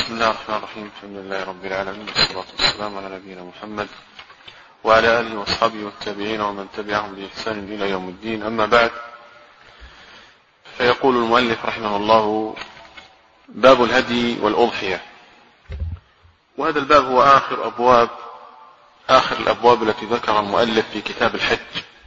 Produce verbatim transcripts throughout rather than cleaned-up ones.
بسم الله الرحمن الرحيم. الحمد لله رب العالمين، والصلاة والسلام على نبينا محمد وعلى آله وأصحابه والتابعين ومن تبعهم بإحسان إلى يوم الدين. أما بعد، فيقول المؤلف رحمه الله: باب الهدي والأضحية. وهذا الباب هو آخر أبواب آخر الأبواب التي ذكر المؤلف في كتاب الحج،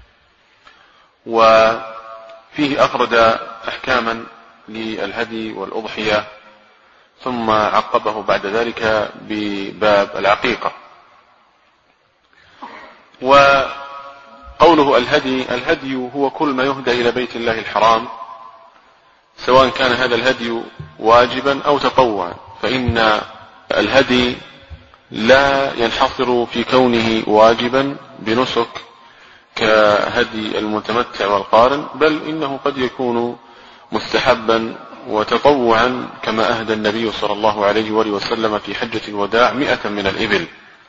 وفيه أفرد أحكاما للهدي والأضحية، ثم عقبه بعد ذلك بباب العقيقة. وقوله الهدي، الهدي هو كل ما يهدى إلى بيت الله الحرام، سواء كان هذا الهدي واجبا أو تطوعا، فإن الهدي لا ينحصر في كونه واجبا بنسك كهدي المتمتع والقارن، بل إنه قد يكون مستحبا وتطوعا، كما أهدى النبي صلى الله عليه وآله وسلم في حجة الوداع مئة من الإبل.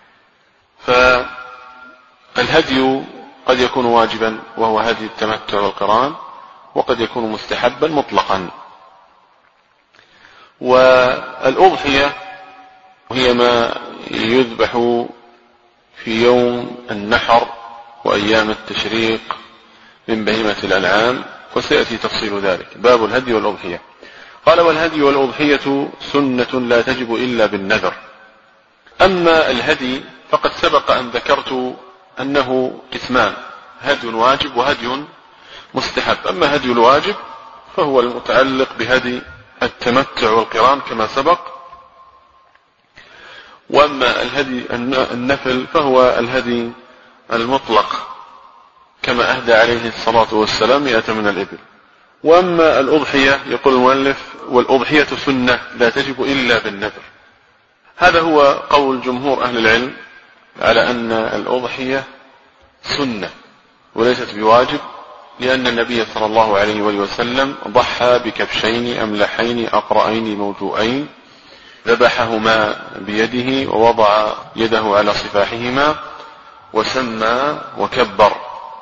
فالهدي قد يكون واجبا وهو هدي التمتع والقران، وقد يكون مستحبا مطلقا. والأضحية هي ما يذبح في يوم النحر وأيام التشريق من بهيمة الأنعام، وسيأتي تفصيل ذلك. باب الهدي والأضحية. قال: والهدي والأضحية سنة لا تجب إلا بالنذر. أما الهدي فقد سبق أن ذكرت أنه قسمان: هدي واجب وهدي مستحب. أما هدي الواجب فهو المتعلق بهدي التمتع والقران كما سبق، وأما الهدي النفل فهو الهدي المطلق كما أهدى عليه الصلاة والسلام مئة من الإبل. وأما الأضحية، يقول المؤلف: والأضحية سنة لا تجب إلا بالنذر. هذا هو قول جمهور أهل العلم على أن الأضحية سنة وليست بواجب، لأن النبي صلى الله عليه وآله وسلم ضحى بكبشين أملحين أقرأين موجوئين، ذبحهما بيده ووضع يده على صفاحهما وسمى وكبر.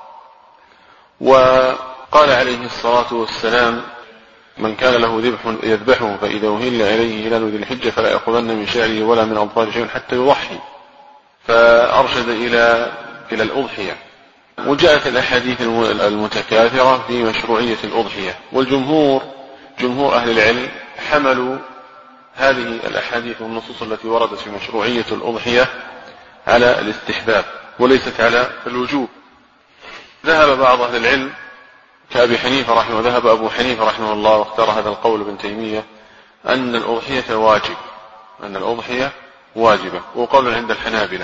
وقال عليه الصلاة والسلام: من كان له ذبح يذبحه، فإذا أهل عليه هلال ذي الحجة فلا يأخذن من شعره ولا من أظفاره شيء حتى يضحي. فأرشد إلى إلى الأضحية. وجاءت الأحاديث المتكاثرة في مشروعية الأضحية، والجمهور جمهور أهل العلم حملوا هذه الأحاديث والنصوص التي وردت في مشروعية الأضحية على الاستحباب وليست على الوجوب. ذهب بعض أهل العلم كأبي حنيفة رحمه ذهب أبو حنيفة رحمه الله واختار هذا القول ابن تيمية أن الأضحية واجب أن الأضحية واجبة، وقول عند الحنابلة.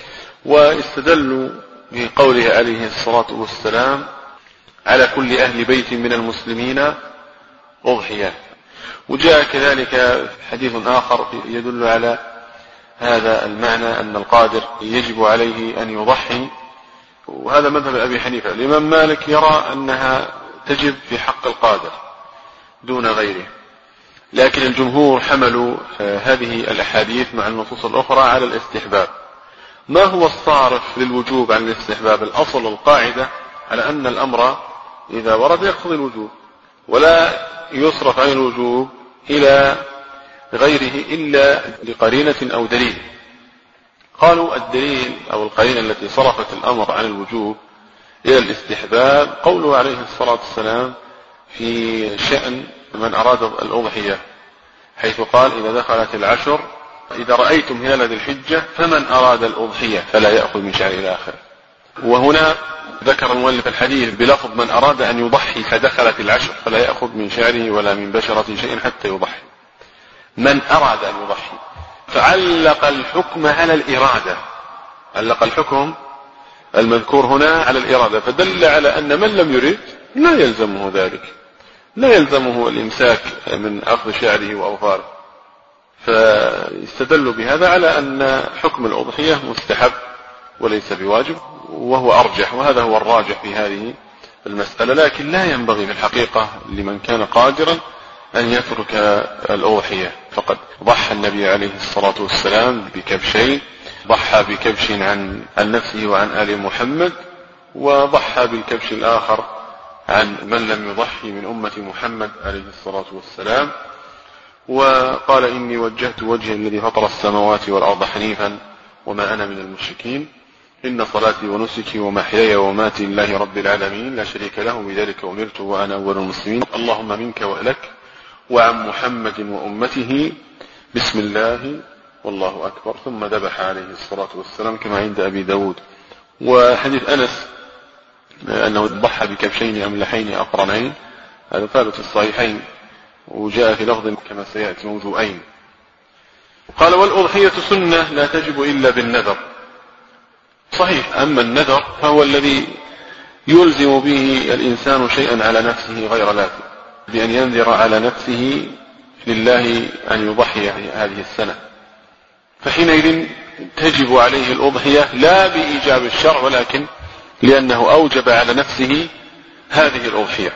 واستدلوا بقوله عليه الصلاة والسلام: على كل أهل بيت من المسلمين أضحية. وجاء كذلك حديث آخر يدل على هذا المعنى، أن القادر يجب عليه أن يضحي، وهذا مذهب أبي حنيفة. الإمام مالك يرى أنها تجب في حق القادر دون غيره، لكن الجمهور حملوا هذه الأحاديث مع النصوص الأخرى على الاستحباب. ما هو الصارف للوجوب عن الاستحباب؟ الأصل القاعدة على أن الأمر إذا ورد يقتضي الوجوب، ولا يصرف عن الوجوب إلى غيره إلا لقرينة أو دليل. قالوا الدليل أو القرينة التي صرفت الأمر عن الوجوب إلى الاستحباب قوله عليه الصلاة والسلام في شأن من أراد الأضحية، حيث قال: إذا دخلت العشر إذا رأيتم هلال ذي الحجة فمن أراد الأضحية فلا يأخذ من شعره إلى آخره. وهنا ذكر المؤلف الحديث بلفظ من أراد أن يضحي فدخلت العشر فلا يأخذ من شعره ولا من بشرة شيء حتى يضحي. من أراد أن يضحي، فعلق الحكم على الإرادة، علق الحكم المذكور هنا على الإرادة، فدل على أن من لم يرد لا يلزمه ذلك، لا يلزمه الإمساك من أخذ شعره وأظفاره. فاستدلوا بهذا على أن حكم الأضحية مستحب وليس بواجب، وهو أرجح، وهذا هو الراجح في هذه المسألة. لكن لا ينبغي في الحقيقة لمن كان قادرا أن يترك الأضحية. فقد ضحى النبي عليه الصلاة والسلام بكبشين، ضحى بكبش عن نفسه وعن آل محمد، وضحى بالكبش الآخر عن من لم يضحي من أمة محمد عليه الصلاة والسلام. وقال إني وجهت وجهي الذي فطر السماوات والأرض حنيفا وما أنا من المشركين إن صلاتي ونسكي ومحياي ومماتي لله رب العالمين لا شريك له بذلك أمرت وأنا أول المسلمين اللهم منك وإلك وعن محمد وأمته بسم الله والله أكبر ثم ذبح عليه الصلاة والسلام كما عند أبي داود. وحديث أنس أنه ضحى بكبشين أملحين أقرنين هذا ثابت في الصحيحين وجاء في لفظ كما سيأتي موضوعين. قال والأضحية سنة لا تجب إلا بالنذر. صحيح. أما النذر فهو الذي يلزم به الإنسان شيئا على نفسه غير لازم بأن ينذر على نفسه لله أن يضحي هذه السنة فحينئذ تجب عليه الأضحية لا بإيجاب الشرع ولكن لأنه أوجب على نفسه هذه الأضحية.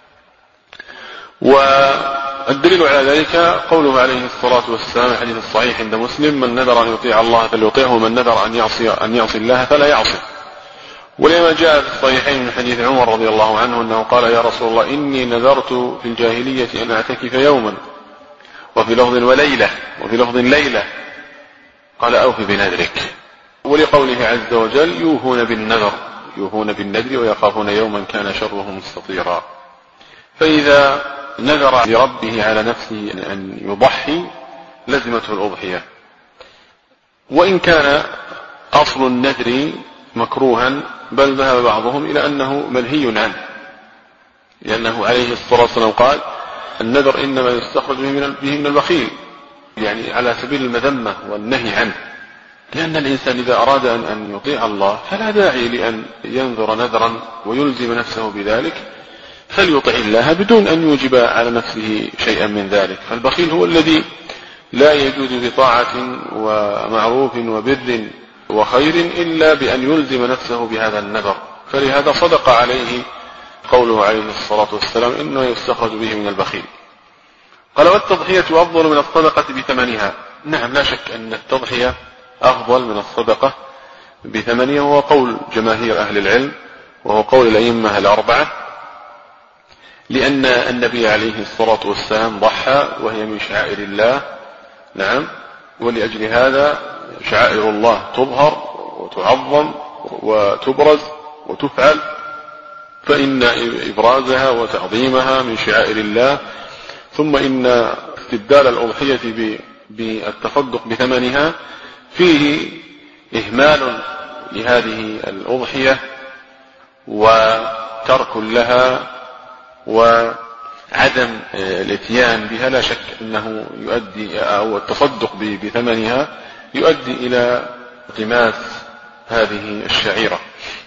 والدليل على ذلك قوله عليه الصلاة والسلام الحديث الصحيح عند مسلم من نذر أن يطيع الله فليطيعه ومن نذر أن يعصي, أن يعصي الله فلا يعصي. ولما جاء في الصحيحين من حديث عمر رضي الله عنه أنه قال يا رسول الله إني نذرت في الجاهلية أن أعتكف يوما وفي لفظ وليلة وفي لفظ ليلة قال أوف بنذرك. ولقوله عز وجل يوفون بالنذر يوفون بالنذر ويخافون يوما كان شره مستطيرا. فإذا نذر لربه على نفسه أن يضحي لزمته الأضحية. وإن كان أصل النذر مكروها بل ذهب بعضهم إلى أنه منهي عنه لأنه عليه الصلاة والسلام قال النذر إنما يستخرج به من البخيل يعني على سبيل المذمة والنهي عنه لأن الإنسان إذا أراد أن يطيع الله فلا داعي لأن ينذر نذرا ويلزم نفسه بذلك فليطع الله بدون أن يوجب على نفسه شيئا من ذلك. فالبخيل هو الذي لا يجود بطاعة ومعروف وبر وخير إلا بأن يلزم نفسه بهذا النذر. فلهذا صدق عليه قوله عليه الصلاة والسلام إنه يستخرج به من البخيل. قال والتضحية أفضل من الصدقة بثمنها. نعم لا شك أن التضحية أفضل من الصدقة بثمنها وهو قول جماهير أهل العلم وهو قول الأئمة الأربعة لأن النبي عليه الصلاة والسلام ضحى وهي من شعائر الله. نعم. ولأجل هذا شعائر الله تظهر وتعظم وتبرز وتفعل فإن إبرازها وتعظيمها من شعائر الله. ثم إن استبدال الأضحية بالتصدق بثمنها فيه إهمال لهذه الأضحية وترك لها وعدم الاتيان بها. لا شك أنه يؤدي أو التصدق بثمنها يؤدي إلى التماس هذه الشعيرة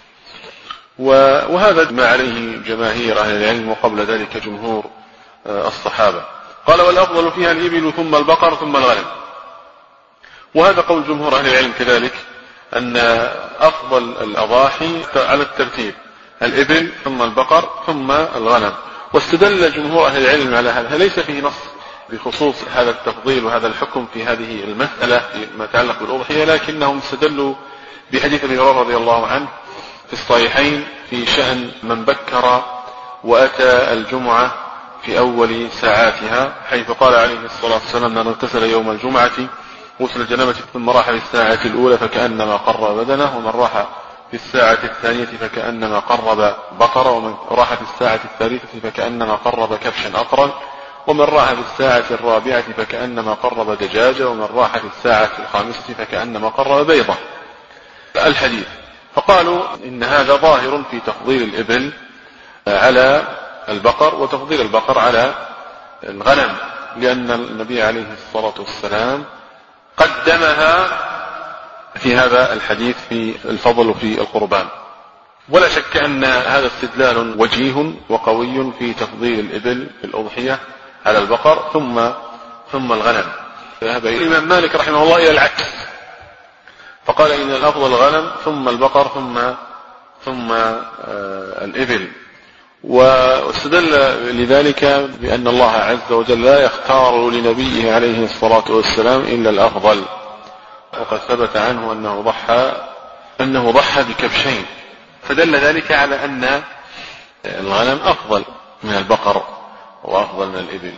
وهذا ما عليه جماهير أهل العلم وقبل ذلك جمهور الصحابة. قال والأفضل فيها الإبل ثم البقر ثم الغنم. وهذا قول جمهور أهل العلم كذلك أن أفضل الأضاحي على الترتيب الإبل ثم البقر ثم الغنم. واستدل جمهور أهل العلم على هذا ليس فيه نص بخصوص هذا التفضيل وهذا الحكم في هذه المسألة ما يتعلق بالأضحية لكنهم استدلوا بحديث ابي هريرة رضي الله عنه في الصحيحين في شأن من بكر وأتى الجمعة في أول ساعاتها حيث قال عليه الصلاة والسلام من اغتسل يوم الجمعة غسل الجنابة ثم راح في الساعة الأولى فكأنما قرب بدنه ومن راح في الساعة الثانية فكأنما قرب بقرة ومن راح في الساعة الثالثة فكأنما قرب كبشا أقرا ومن راح في الساعة الرابعة فكأنما قرب دجاجة ومن راح في الساعة الخامسة فكأنما قرب بيضة الحديث. فقالوا إن هذا ظاهر في تفضيل الإبل على البقر وتفضيل البقر على الغنم لأن النبي عليه الصلاة والسلام قدمها في هذا الحديث في الفضل في القربان. ولا شك أن هذا استدلال وجيه وقوي في تفضيل الإبل في الأضحية على البقر ثم ثم الغنم. ذهب الإمام مالك رحمه الله إلى العكس فقال إن الأفضل الغنم ثم البقر ثم ثم الإبل. واستدل لذلك بأن الله عز وجل لا يختار لنبيه عليه الصلاة والسلام إلا الأفضل وقد ثبت عنه أنه ضحى أنه ضحى بكبشين فدل ذلك على أن الغنم أفضل من البقر وأفضل من الإبل.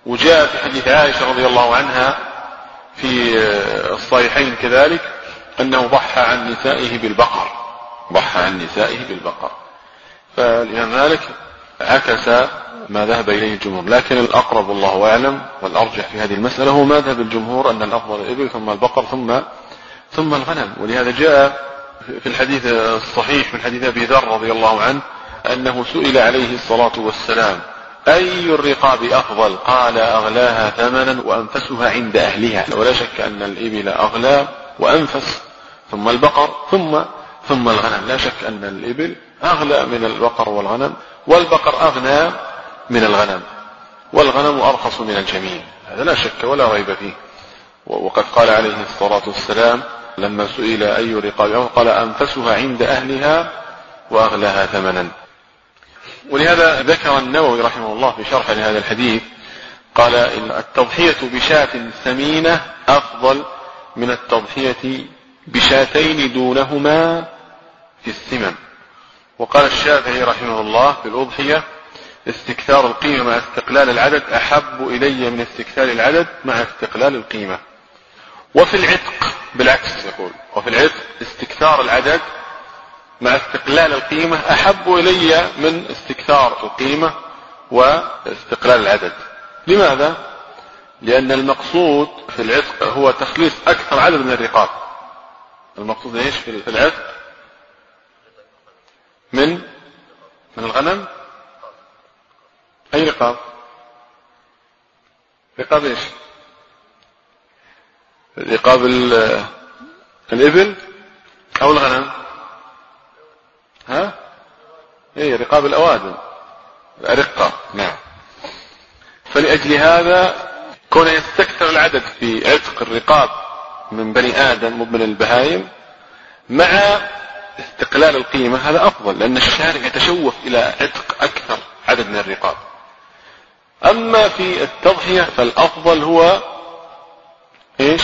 وجاء في حديث عائشة رضي الله عنها في الصحيحين كذلك أنه ضحى عن نسائه بالبقر، ضحى عن نسائه بالبقر. فلذلك عكس ما ذهب إليه الجمهور، لكن الأقرب والله أعلم والأرجح في هذه المسألة هو ما ذهب الجمهور أن الأفضل الإبل ثم البقر ثم ثم الغنم. ولهذا جاء في الحديث الصحيح من حديث أبي ذر رضي الله عنه أنه سئل عليه الصلاة والسلام أي الرقاب أفضل؟ قال أغلاها ثمنا وأنفسها عند أهلها. ولا شك أن الإبل أغلى وأنفس، ثم البقر ثم ثم الغنم. لا شك أن الإبل أغلى من البقر والغنم، والبقر أغنى من الغنم، والغنم أرخص من الجميع، هذا لا شك ولا ريب فيه. وقد قال عليه الصلاة والسلام لما سئل أي رقاب قال أنفسها عند أهلها وأغلاها ثمنا. ولهذا ذكر النووي رحمه الله في شرح لهذا الحديث قال إن التضحية بشاة ثمينة أفضل من التضحية بشاتين دونهما في الثمن. وقال الشافعي رحمه الله في الأضحية استكثار القيمة مع استقلال العدد أحب إلي من استكثار العدد مع استقلال القيمة. وفي العتق بالعكس يقول، وفي العتق استكثار العدد مع استقلال القيمة أحب إلي من استكثار القيمة واستقلال العدد. لماذا؟ لأن المقصود في العتق هو تخليص أكثر عدد من الرقاب. المقصود إيش في العتق؟ من من الغنم. أي رقاب؟ رقاب إيش؟ رقاب الإبل أو الغنم؟ ها؟ إيه رقاب الأوادم، الأرقة. نعم. فلأجل هذا كون يستكثر العدد في عتق الرقاب من بني آدم ومن البهائم مع استقلال القيمة هذا أفضل، لأن الشارع يتشوف إلى عتق أكثر عدد من الرقاب. أما في التضحية فالأفضل هو إيش؟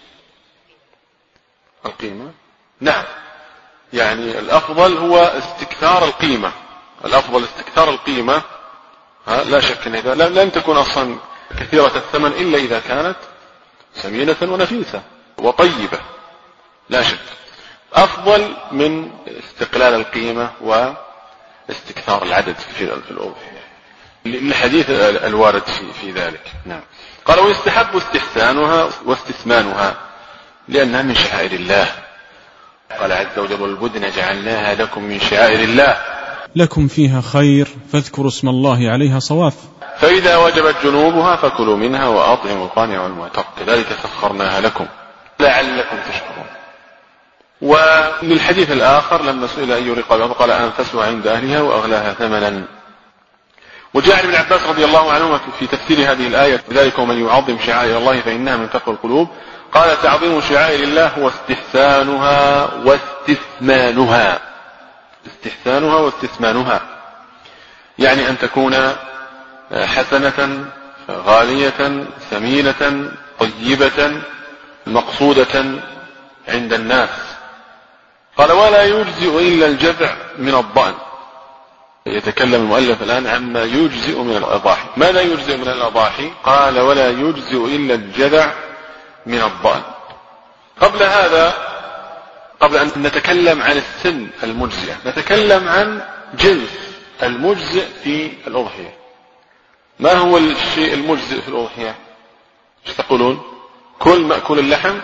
القيمة. نعم، يعني الأفضل هو استكثار القيمة، الأفضل استكثار القيمة. لا شك أن إذا لن تكون أصلا كثيرة الثمن إلا إذا كانت ثمينة ونفيسة وطيبة، لا شك أفضل من استقلال القيمة واستكثار العدد في الأضحية للحديث الوارد في ذلك. نعم. قال ويستحب استحسانها واستثمانها لأنها من شعائر الله. قال عز وجل والبدن جعلناها لكم من شعائر الله لكم فيها خير فاذكروا اسم الله عليها صواف، فإذا وجبت جنوبها فكلوا منها وأطعموا القانع والمعتر كذلك سخرناها لكم لعلكم تشكرون. وللحديث الآخر لما سئل أي رقاب قال أنفسها عند أهلها وأغلاها ثمنا. وجاء ابن عباس رضي الله عنهما في تفسير هذه الآية ذلك ومن يعظم شعائر الله فإنها من تقوى القلوب قال تعظيم شعائر الله هو استحسانها واستثمانها، استحسانها واستثمانها يعني أن تكون حسنة غالية ثمينة طيبة مقصودة عند الناس. قال ولا يجزئ إلا الجذع من الضأن. يتكلم المؤلف الآن عما يجزئ من الأضاحي. ماذا يجزئ من الأضاحي؟ قال ولا يجزئ إلا الجذع من الضأن. قبل هذا قبل أن نتكلم عن السن المجزئة نتكلم عن جنس المجزئ في الأضحية. ما هو الشيء المجزئ في الأضحية؟ ايش تقولون؟ كل مأكول اللحم؟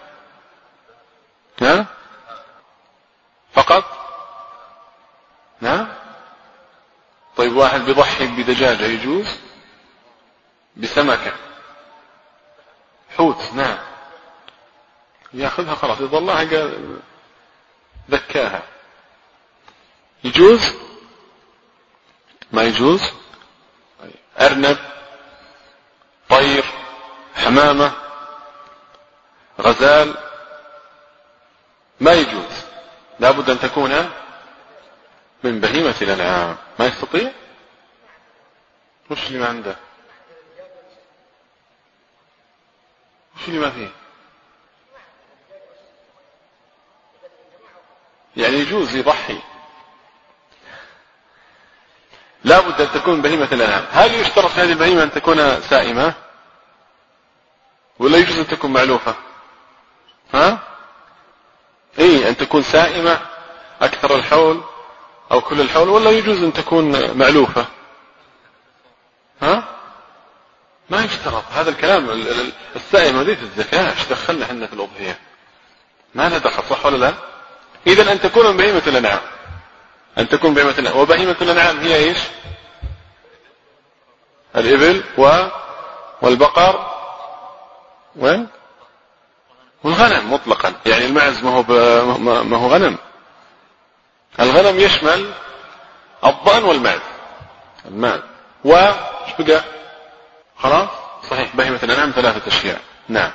ها؟ فقط؟ نعم. طيب واحد بيضحي بدجاجة يجوز؟ بسمكة حوت نعم ياخذها خلاص يظلها قال ذكاها يجوز؟ ما يجوز؟ أرنب طير حمامة غزال ما يجوز، لابد أن تكون من بهيمة الأنعام. ما يستطيع؟ وش اللي ما عنده؟ وش اللي ما فيه؟ يعني يجوز يضحي لا بد أن تكون بهيمة الأنعام. هل يشترط في هذه البهيمة أن تكون سائمة ولا يجوز أن تكون معلوفة؟ ها؟ إيه، أن تكون سائمة أكثر الحول أو كل الحول، ولا يجوز أن تكون معلوفة؟ ها؟ ما يشترط هذا الكلام. السائمة دي في الزكاة، ايش دخلنا احنا في الأضحية؟ ما لها دخل، صح ولا لا؟ إذن أن تكون من بهيمة الأنعام، أن تكون بهيمة الأنعام. وبهيمة الأنعام هي إيش؟ الإبل و... والبقر وين؟ والغنم مطلقا، يعني المعز ما هو ب... ما هو غنم. الغنم يشمل الضأن والمعز، المعز وش بقى؟ خلاص صحيح، بهيمة الأنعام ثلاثة أشياء. نعم.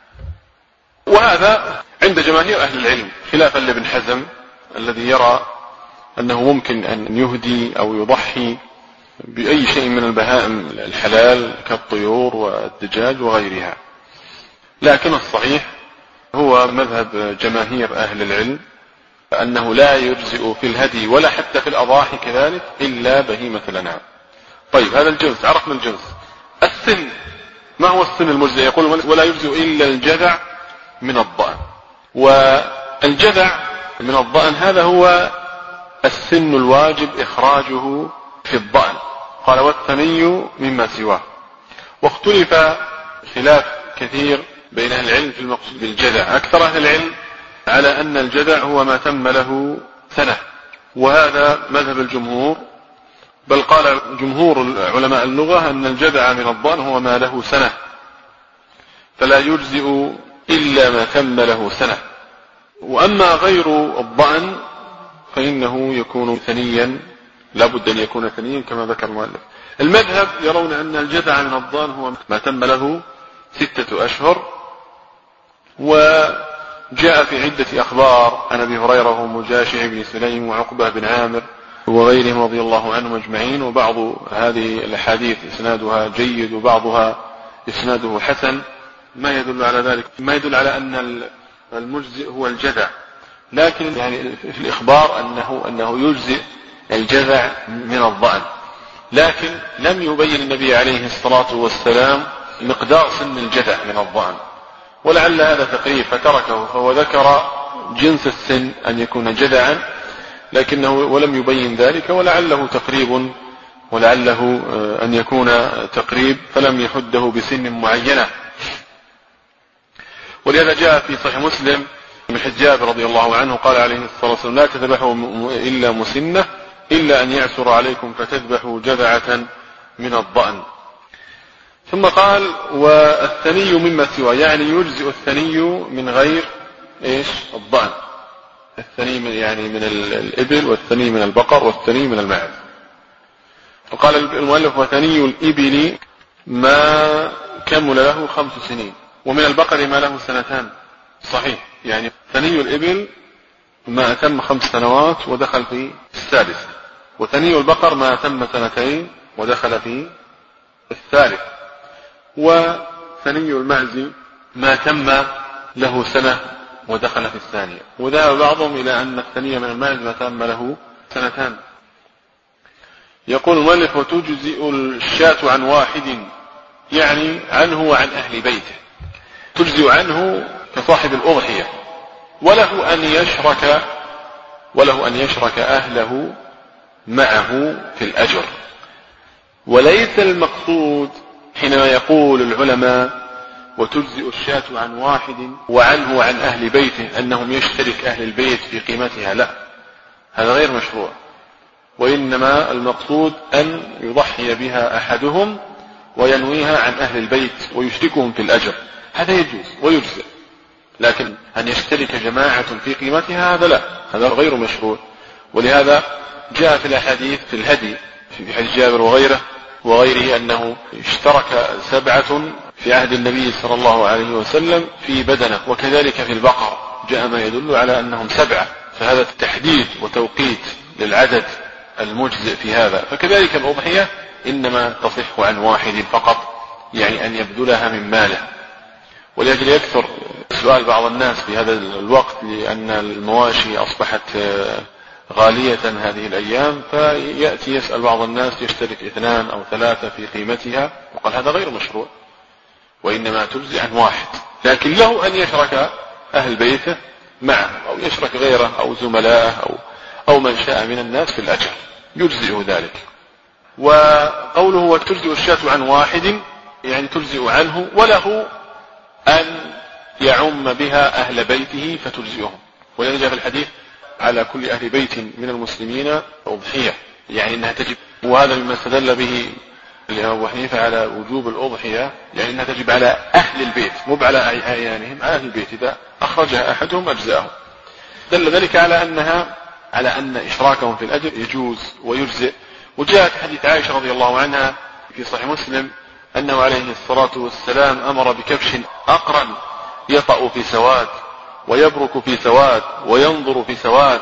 وهذا عند جماهير أهل العلم، خلافا لابن حزم الذي يرى أنه ممكن أن يهدي أو يضحي بأي شيء من البهائم الحلال كالطيور والدجاج وغيرها. لكن الصحيح هو مذهب جماهير أهل العلم أنه لا يجزئ في الهدي ولا حتى في الأضاحي كذلك إلا بهيمة الأنعام. طيب، هذا الجنس عرفنا الجنس. السن، ما هو السن المجزئ؟ يقول ولا يجزئ إلا الجذع من الضأن. والجذع من الضأن هذا هو السن الواجب إخراجه في الضأن. قال والثني مما سواه. واختلف خلاف كثير بين أهل العلم في المقصود بالجذع. أكثر أهل العلم على أن الجذع هو ما تم له سنة، وهذا مذهب الجمهور. بل قال جمهور علماء اللغة أن الجذع من الضأن هو ما له سنة، فلا يجزئ إلا ما تم له سنة. وأما غير الضأن فإنه يكون ثنيا، لا بد أن يكون ثنيا كما ذكر المؤلف. المذهب يرون أن الجذع من الضأن هو ما تم له ستة أشهر. وجاء في عدة أخبار عن أبي هريرة ومجاشع بن سليم وعقبة بن عامر وغيرهم رضي الله عنهم أجمعين. وبعض هذه الأحاديث إسنادها جيد وبعضها إسناده حسن، ما يدل على ذلك، ما يدل على أن المجزئ هو الجذع. لكن يعني في الإخبار أنه أنه يجزئ الجذع من الضأن، لكن لم يبين النبي عليه الصلاة والسلام مقدار سن الجذع من الضأن، ولعل هذا تقريب فتركه. فهو ذكر جنس السن أن يكون جذعا، لكنه ولم يبين ذلك، ولعله تقريب، ولعله أن يكون تقريب، فلم يحده بسن معينة. ولهذا جاء في صحيح مسلم من حجاب رضي الله عنه قال عليه الصلاة والسلام لا تذبحوا إلا مسنة إلا أن يعثر عليكم فتذبحوا جذعة من الضأن. ثم قال والثني مما سوى، يعني يجزئ الثني من غير إيش؟ الضأن. الثني من يعني من الإبل، والثني من البقر، والثني من الماعز. وقال المؤلف وثني الإبل ما كمل له خمس سنين، ومن البقر ما له سنتان. صحيح، يعني ثني الإبل ما أتم خمس سنوات ودخل في السادسة، وثني البقر ما أتم سنتين ودخل في الثالث، وثني المعز ما تم له سنة ودخل في الثانية. وذهب بعضهم إلى أن الثني من المعز ما تم له سنتان. يقول المؤلف وتجزئ الشاة عن واحد، يعني عنه وعن أهل بيته، تجزئ عنه كصاحب الأضحية، وله أن يشرك وله أن يشرك أهله معه في الأجر. وليس المقصود حينما يقول العلماء وتجزئ الشاة عن واحد وعنه وعن أهل بيته أنهم يشترك أهل البيت في قيمتها، لا، هذا غير مشروع. وإنما المقصود أن يضحي بها أحدهم وينويها عن أهل البيت ويشركهم في الأجر، هذا يجوز ويجزئ. لكن أن يشترك جماعة في قيمتها هذا لا، هذا غير مشروع. ولهذا جاء في الأحاديث في الهدي في حديث جابر وغيره وغيره أنه اشترك سبعة في عهد النبي صلى الله عليه وسلم في بدنة، وكذلك في البقر جاء ما يدل على أنهم سبعة، فهذا تحديد وتوقيت للعدد المجزئ في هذا. فكذلك الأضحية إنما تصح عن واحد فقط، يعني أن يبذلها من ماله. ولأجل يكثر سؤال بعض الناس في هذا الوقت، لأن المواشي أصبحت غالية هذه الأيام، فيأتي يسأل بعض الناس يشترك اثنان أو ثلاثة في قيمتها، وقال هذا غير مشروع، وإنما تجزي عن واحد، لكن له أن يشرك أهل بيته معه أو يشرك غيره أو زملائه أو, أو من شاء من الناس في الأجر، يجزئ ذلك. وقوله وتجزئ الشاة عن واحد يعني تجزئ عنه، وله أن يعم بها أهل بيته فتجزئهم، ولذلك جاء في الحديث على كل أهل بيت من المسلمين أضحية، يعني أنها تجب، وهذا مما استدل به الإمام أبو حنيفة على وجوب الأضحية، يعني أنها تجب على أهل البيت مو على أعيانهم، على أهل البيت إذا أخرجها أحدهم أجزاهم. دل ذلك على أنها على أن إشراكهم في الأجر يجوز ويجزئ. وجاء في حديث عائشة رضي الله عنها في صحيح مسلم أنه عليه الصلاة والسلام أمر بكبش أقرن يطأ في سواد ويبرك في سواد وينظر في سواد،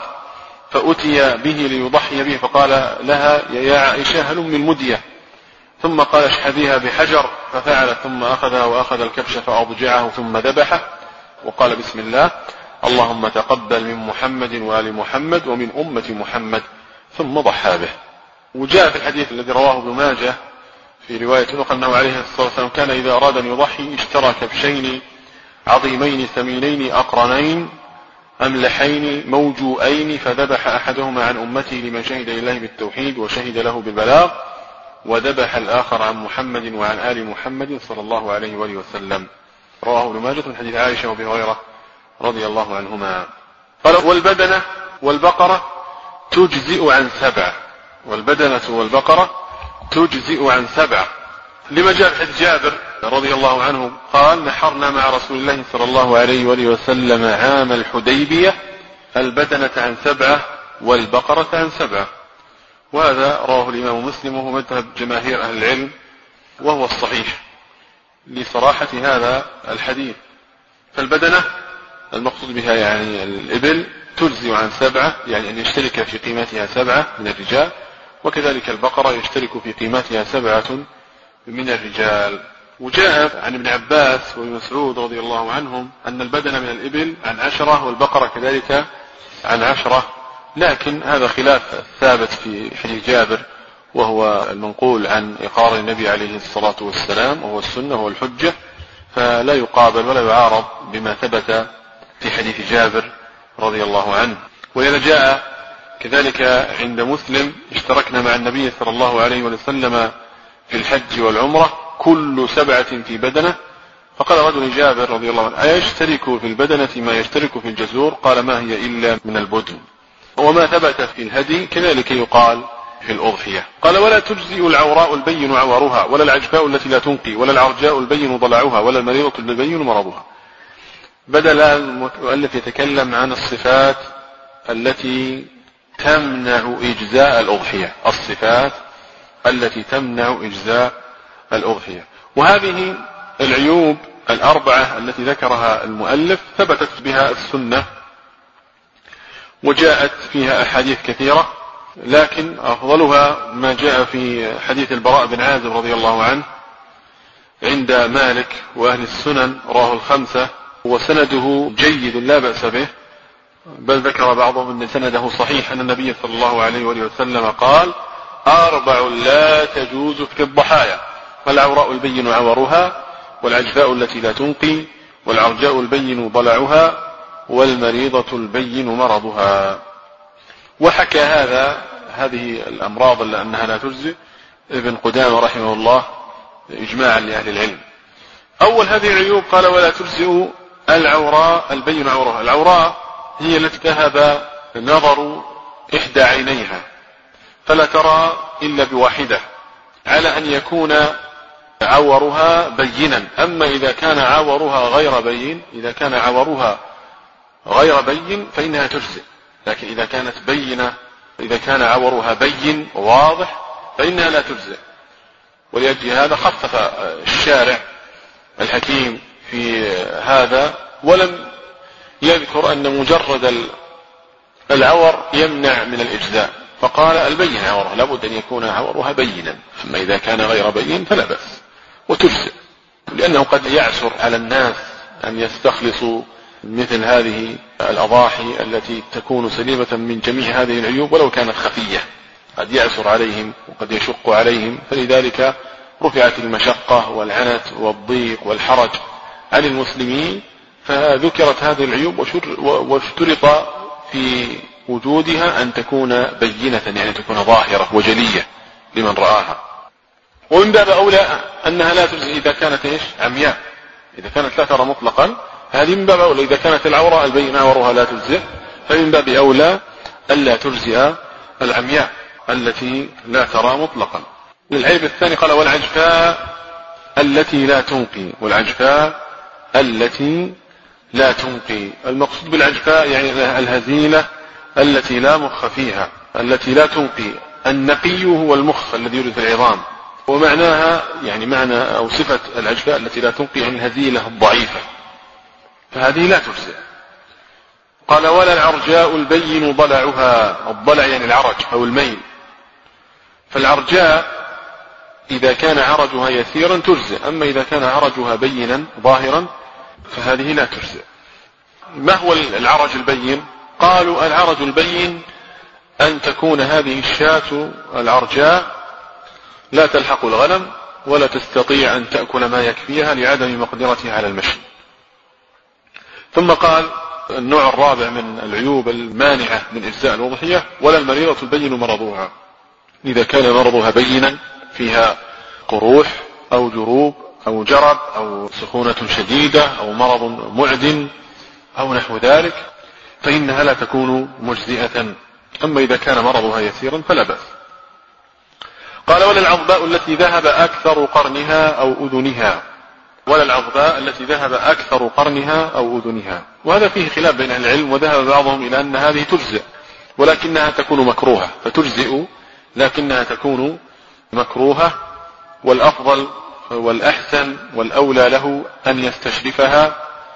فأتي به ليضحي به، فقال لها يا عائشة هلم المدية، ثم قال اشحذيها بحجر، ففعلت، ثم أخذها وأخذ الكبش فأضجعه ثم ذبحه، وقال بسم الله اللهم تقبل من محمد وآل محمد ومن أمة محمد، ثم ضحى به. وجاء في الحديث الذي رواه ابن ماجه في رواية أخرى أنه عليه الصلاة والسلام كان إذا أراد أن يضحي اشترى كبشين عظيمين ثمينين أقرنين أملحين موجوئين، فذبح أحدهما عن أمته لمن شهد لله بالتوحيد وشهد له بالبلاغ، وذبح الآخر عن محمد وعن آل محمد صلى الله عليه وآله وسلم. رواه ابن ماجه من حديث عائشة وابي هريرة رضي الله عنهما. قال والبدنة والبقرة تجزئ عن سبع، والبدنة والبقرة تجزئ عن سبع، لما جاء في حديث جابر رضي الله عنه قال نحرنا مع رسول الله صلى الله عليه وآله وسلم عام الحديبية البدنة عن سبعة والبقرة عن سبعة، وهذا رواه الإمام مسلم وهو مذهب جماهير أهل العلم وهو الصحيح لصراحة هذا الحديث. فالبدنة المقصود بها يعني الإبل تجزئ عن سبعة، يعني أن يشترك في قيمتها سبعة من الرجال، وكذلك البقرة يشترك في قيمتها سبعة من الرجال. وجاء عن ابن عباس وابن مسعود رضي الله عنهم أن البدنة من الإبل عن عشرة والبقرة كذلك عن عشرة، لكن هذا خلاف ثابت في حديث جابر وهو المنقول عن إقرار النبي عليه الصلاة والسلام وهو السنة وهو الحجة، فلا يقابل ولا يعارض بما ثبت في حديث جابر رضي الله عنه. وإذا جاء كذلك عند مسلم اشتركنا مع النبي صلى الله عليه وسلم في الحج والعمرة كل سبعة في بدنة، فقال رجل جابر رضي الله عنه أيشترك في البدنة ما يشترك في الجزور؟ قال ما هي إلا من البدن. وما ثبت في الهدي كذلك يقال في الأضحية. قال ولا تجزئ العوراء البين عورها، ولا العجفاء التي لا تنقي، ولا العرجاء البين ضلعها، ولا المريضة البين مرضها. بدل المؤلف يتكلم عن الصفات التي تمنع إجزاء الأضحية، الصفات التي تمنع إجزاء الأضحية. وهذه العيوب الأربعة التي ذكرها المؤلف ثبتت بها السنة وجاءت فيها أحاديث كثيرة، لكن أفضلها ما جاء في حديث البراء بن عازب رضي الله عنه عند مالك وأهل السنن رواه الخمسة، وسنده جيد لا بأس به، بل ذكر بعضهم أن سنده صحيح، أن النبي صلى الله عليه وسلم قال أربع لا تجوز في الضحايا: العوراء البين عورها، والعجفاء التي لا تنقي، والعرجاء البين ضلعها، والمريضة البين مرضها. وحكى هذا هذه الأمراض أنها لا تجزئ ابن قدامة رحمه الله إجماعا لأهل العلم. أول هذه العيوب قال ولا تجزئ العوراء البين عورها. العوراء هي التي ذهب نظر إحدى عينيها فلا ترى إلا بواحدة، على أن يكون عورها بينا. أما إذا كان عورها غير بين إذا كان عورها غير بين فإنها تجزئ، لكن إذا كانت بينة إذا كان عورها بين واضح فإنها لا تجزئ. ولأجل هذا خفف الشارع الحكيم في هذا، ولم يذكر أن مجرد العور يمنع من الإجزاء، فقال البين عورها لابد أن يكون عورها بينا، أما إذا كان غير بين فلا بأس وتجزئ، لأنه قد يعسر على الناس أن يستخلصوا مثل هذه الأضاحي التي تكون سليمة من جميع هذه العيوب ولو كانت خفية، قد يعسر عليهم وقد يشق عليهم، فلذلك رفعت المشقة والعنت والضيق والحرج عن المسلمين، فذكرت هذه العيوب واشترط في وجودها أن تكون بينة، يعني تكون ظاهرة وجلية لمن رآها. ومن باب أولى أنها لا تجزي إذا كانت إيش عمياء، إذا كانت لا ترى مطلقا هذه من باب أولى. إذا كانت العورة البين عورها لا تجزئ فمن باب أولى ألا تجزئ العمياء التي لا ترى مطلقا. العيب الثاني قال والعجفاء التي لا تنقي، والعجفاء التي لا تنقي. المقصود بالعجفاء يعني الهزيلة التي لا مخ فيها، التي لا تنقي. النقي هو المخ الذي يوجد في العظام، ومعناها يعني معنى أو صفة العجفاء التي لا تنقي عن الهزيلة الضعيفة، فهذه لا تجزئ. قال ولا العرجاء البين ضلعها، الضلع يعني العرج أو الميل، فالعرجاء إذا كان عرجها يسيرا تجزئ، أما إذا كان عرجها بينا ظاهرا فهذه لا تجزئ. ما هو العرج البين؟ قالوا العرج البين أن تكون هذه الشاة العرجاء لا تلحق الغنم ولا تستطيع أن تأكل ما يكفيها لعدم مقدرتها على المشي. ثم قال النوع الرابع من العيوب المانعة من إجزاء الأضحية ولا المريضة البين مرضها، إذا كان مرضها بينا فيها قروح أو جروب أو جرب أو سخونة شديدة أو مرض معد أو نحو ذلك فإنها لا تكون مجزئة، أما إذا كان مرضها يسيرا فلا بأس. قال ولا العضباء التي ذهب أكثر قرنها أو أذنها، ولا العضباء التي ذهب أكثر قرنها أو أذنها، وهذا فيه خلاف بين أهل العلم، وذهب بعضهم إلى أن هذه تجزئ ولكنها تكون مكروهة، فتجزئ لكنها تكون مكروهة، والأفضل والأحسن والأولى له أن يستشرفها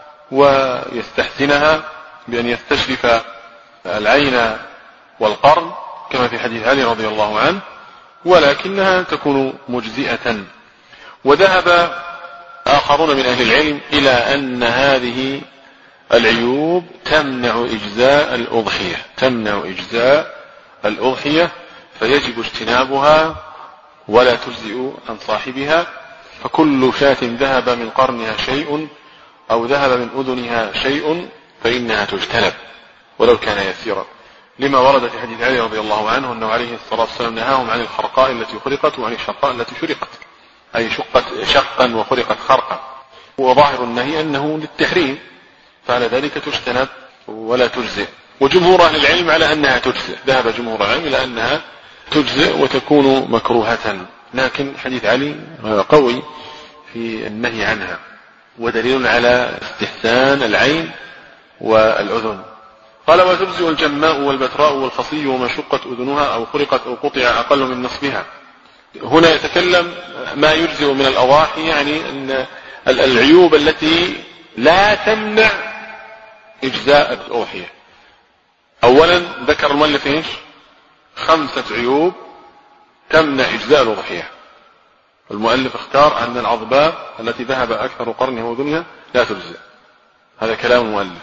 ويستحسنها بأن يستشرف العين والقرن كما في حديث علي رضي الله عنه، ولكنها تكون مجزئة. وذهب آخرون من أهل العلم إلى أن هذه العيوب تمنع إجزاء الأضحية، تمنع إجزاء الأضحية فيجب اجتنابها ولا تجزئ عن صاحبها. فكل شاة ذهب من قرنها شيء أو ذهب من أذنها شيء فإنها تجتنب ولو كان يسيرا، لما ورد في حديث علي رضي الله عنه أنه عليه الصلاة والسلام نهاهم عن الخرقاء التي خرقت وعن الشقاء التي شرقت، أي شقت شقا وخرقت خرقا، وظاهر النهي أنه للتحريم، فعلى ذلك تجتنب ولا تجزئ. وجمهور أهل العلم على أنها تجزئ، ذهب جمهور العلم إلى أنها تجزئ وتكون مكروهة، لكن حديث علي قوي في النهي عنها ودليل على استحسان العين والأذن. قال وتجزئ الجماء والبتراء والخصي وما شقت أذنها أو خرقت أو قطع أقل من نصفها. هنا يتكلم ما يجزئ من الأضاحي، يعني أن العيوب التي لا تمنع إجزاء الأضحية. أولا ذكر المؤلف إيش؟ خمسة عيوب تمنع إجزاء الأضحية. المؤلف اختار أن العضباء التي ذهب أكثر قرنها وأذنها لا تجزئ، هذا كلام المؤلف،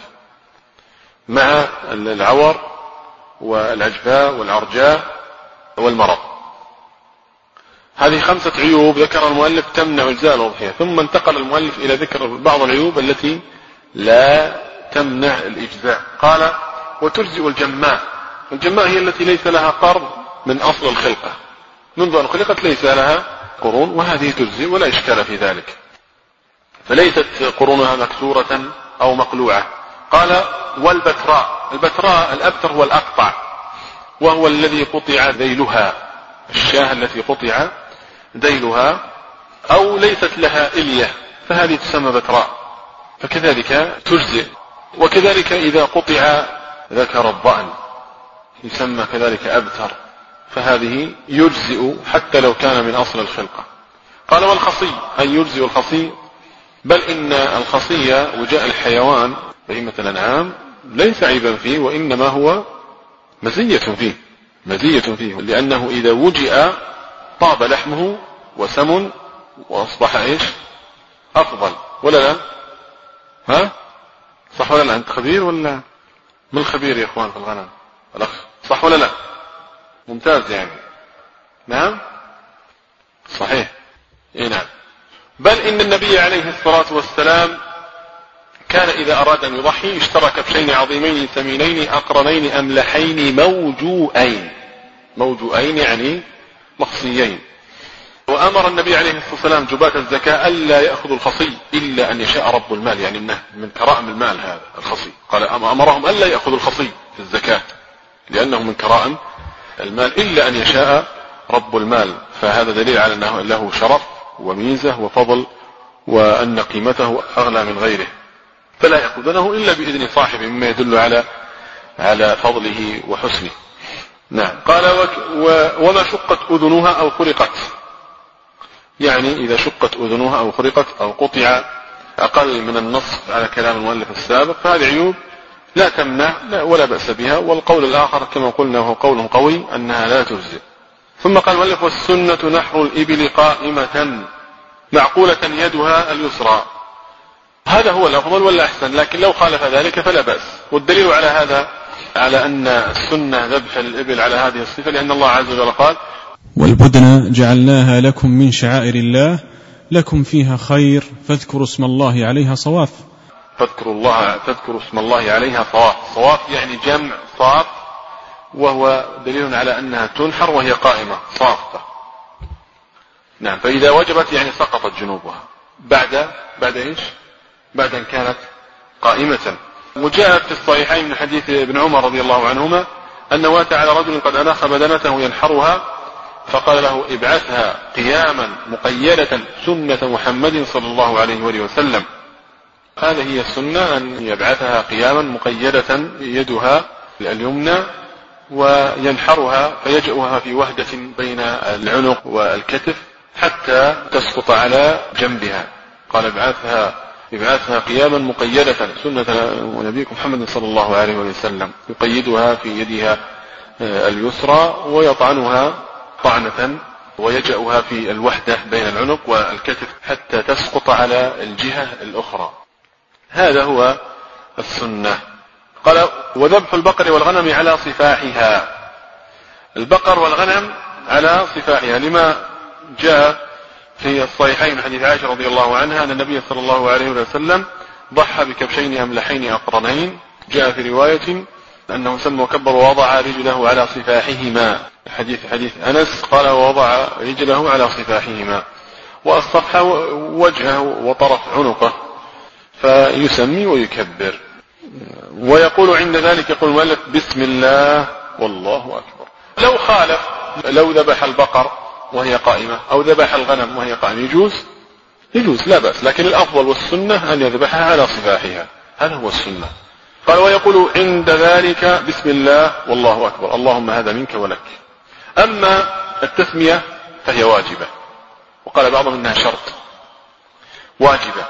مع العور والعجفاء والعرجاء والمرض. هذه خمسة عيوب ذكر المؤلف تمنع إجزاء الأضحية، ثم انتقل المؤلف إلى ذكر بعض العيوب التي لا تمنع الإجزاء. قال وتجزئ الجماء. الجماء هي التي ليس لها قرن من أصل الخلقة، منذ أن خلقت ليس لها قرون، وهذه تجزئ ولا إشكال في ذلك، فليست قرونها مكسورة أو مقلوعة. قال والبتراء. البتراء الأبتر هو الأقطع، وهو الذي قطع ذيلها، الشاة التي قطع ذيلها أو ليست لها إلية فهذه تسمى بتراء، فكذلك تجزئ. وكذلك إذا قطع ذكر الضأن يسمى كذلك أبتر، فهذه يجزئ حتى لو كان من أصل الخلقة. قال والخصي أي يجزئ الخصي، بل إن الخصي وجاء الحيوان بهيمة الأنعام ليس عيبا فيه، وإنما هو مزية فيه، مزية فيه، لأنه إذا وجئ طاب لحمه وسمن وأصبح إيش؟ أفضل، ولا لا؟ ها؟ صح صح ولا لا؟ أنت خبير ولا من الخبير يا إخوان في الغنم؟ الأخ صح ولا لا؟ ممتاز يعني. نعم صحيح. إيه نعم. بل إن النبي عليه الصلاة والسلام كان إذا أراد أن يضحي اشترى كبشين عظيمين ثمينين أقرنين أملحين موجوئين. موجوئين يعني مخصيين. وأمر النبي عليه الصلاة والسلام جباة الزكاة ألا يأخذوا الخصي إلا أن يشاء رب المال، يعني من كرائم المال هذا الخصي. قال أمرهم ألا يأخذوا الخصي في الزكاة لأنه من كرائم المال إلا أن يشاء رب المال. فهذا دليل على أنه له شرف وميزة وفضل وأن قيمته أغلى من غيره، فلا يأخذونه إلا بإذن صاحبه، مما يدل على على فضله وحسنه. نعم. قال وما شقت أذنها أو خرقت، يعني إذا شقت أذنها أو خرقت أو قطع أقل من النصف على كلام المؤلف السابق، فهذه عيوب لا تمنع ولا بأس بها. والقول الآخر كما قلنا وهو قول قوي أنها لا تجزئ. ثم قال المؤلف والسنة نحر الإبل قائمة معقولة يدها اليسرى. هذا هو الأفضل ولا أحسن، لكن لو خالف ذلك فلا بأس. والدليل على هذا على أن السنة ذبح الإبل على هذه الصفة لأن الله عز وجل قال والبدن جعلناها لكم من شعائر الله لكم فيها خير فاذكروا اسم الله عليها صواف. فاذكروا الله فاذكروا اسم الله عليها صواف. صواف يعني جمع صاف، وهو دليل على أنها تنحر وهي قائمة صافة. نعم. فإذا وجبت يعني سقطت جنوبها بعد بعد إيش؟ بعد أن كانت قائمة. وجاء في الصحيحين من حديث ابن عمر رضي الله عنهما أنه أتى على رجل قد أناخ بدنته ينحرها فقال له ابعثها قياما مقيدة سنة محمد صلى الله عليه وآله وسلم. هذه هي السنة، أن يبعثها قياما مقيدة يدها اليمنى وينحرها فيجأها في وهدة بين العنق والكتف حتى تسقط على جنبها. قال ابعثها ابعثها قياما مقيدة سنة نبيكم محمد صلى الله عليه وسلم، يقيدها في يدها اليسرى ويطعنها طعنة ويجأها في الوحدة بين العنق والكتف حتى تسقط على الجهة الأخرى. هذا هو السنة. قال وذبح البقر والغنم على صفاحها. البقر والغنم على صفاحها لما جاء في الصحيحين من حديث عائشة رضي الله عنها أن النبي صلى الله عليه وسلم ضحى بكبشين أملحين أقرنين. جاء في رواية أنه سمى وكبر ووضع رجله على صفاحهما. حديث حديث أنس قال ووضع رجله على صفاحهما. والصفحة وجهه وطرف عنقه، فيسمي ويكبر. ويقول عند ذلك يقول المؤلف بسم الله والله أكبر. لو خالف، لو ذبح البقر وهي قائمة أو ذبح الغنم وهي قائمة يجوز يجوز لا بأس، لكن الأفضل والسنة أن يذبحها على صفاحها. هذا هو السنة. قال ويقول عند ذلك بسم الله والله أكبر اللهم هذا منك ولك. أما التسمية فهي واجبة، وقال بعضهم إنها شرط واجبة،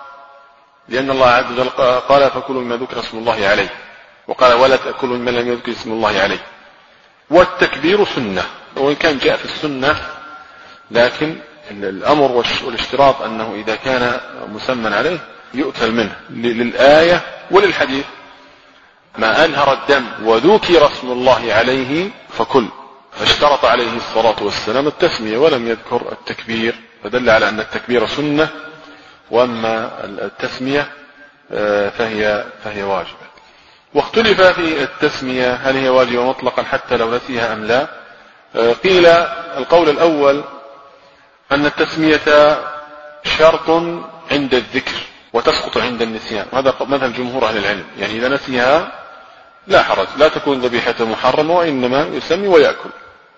لأن الله عز وجل قال فكلوا مما ذكر اسم الله عليه، وقال ولا تأكلوا مما لم يذكر اسم الله عليه. والتكبير سنة، وإن كان جاء في السنة لكن الأمر والاشتراط أنه إذا كان مسمى عليه يؤتل منه للآية وللحديث. ما أنهر الدم وذكر اسم الله عليه فكل، فاشترط عليه الصلاة والسلام التسمية ولم يذكر التكبير، فدل على أن التكبير سنة، وأما التسمية فهي فهي واجبة. واختلف في التسمية هل هي واجبة مطلقا حتى لو نسيها أم لا. قيل القول الأول أن التسمية شرط عند الذكر وتسقط عند النسيان، وهذا مذهب جمهور أهل العلم. يعني إذا نسيها لا حرج، لا تكون ذبيحة محرمة وإنما يسمي ويأكل.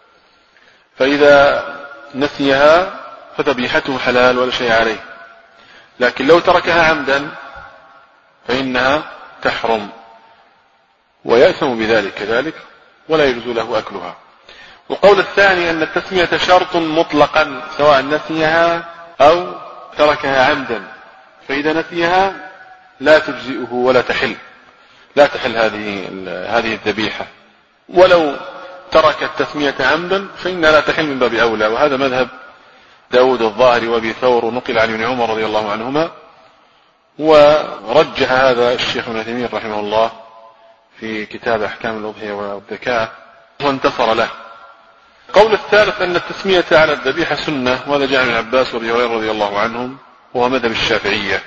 فإذا نسيها فذبيحته حلال ولا شيء عليه، لكن لو تركها عمدا فإنها تحرم ويأثم بذلك كذلك ولا يجوز له أكلها. والقول الثاني أن التسمية شرط مطلقا سواء نسيها أو تركها عمدا، فإذا نسيها لا تجزئه ولا تحل لا تحل هذه هذه الذبيحة، ولو ترك التسمية عمدا فإنها لا تحل من باب أولى. وهذا مذهب داود الظاهري وابي ثور، ونقل عن ابن عمر رضي الله عنهما، ورجح هذا الشيخ ابن تيمية رحمه الله في كتاب أحكام الأضحية والزكاة وانتصر له. قول الثالث أن التسمية على الذبيحة سنة، وهذا جاء من عباس وابي هريرة رضي الله عنهم، وهو مذهب الشافعية،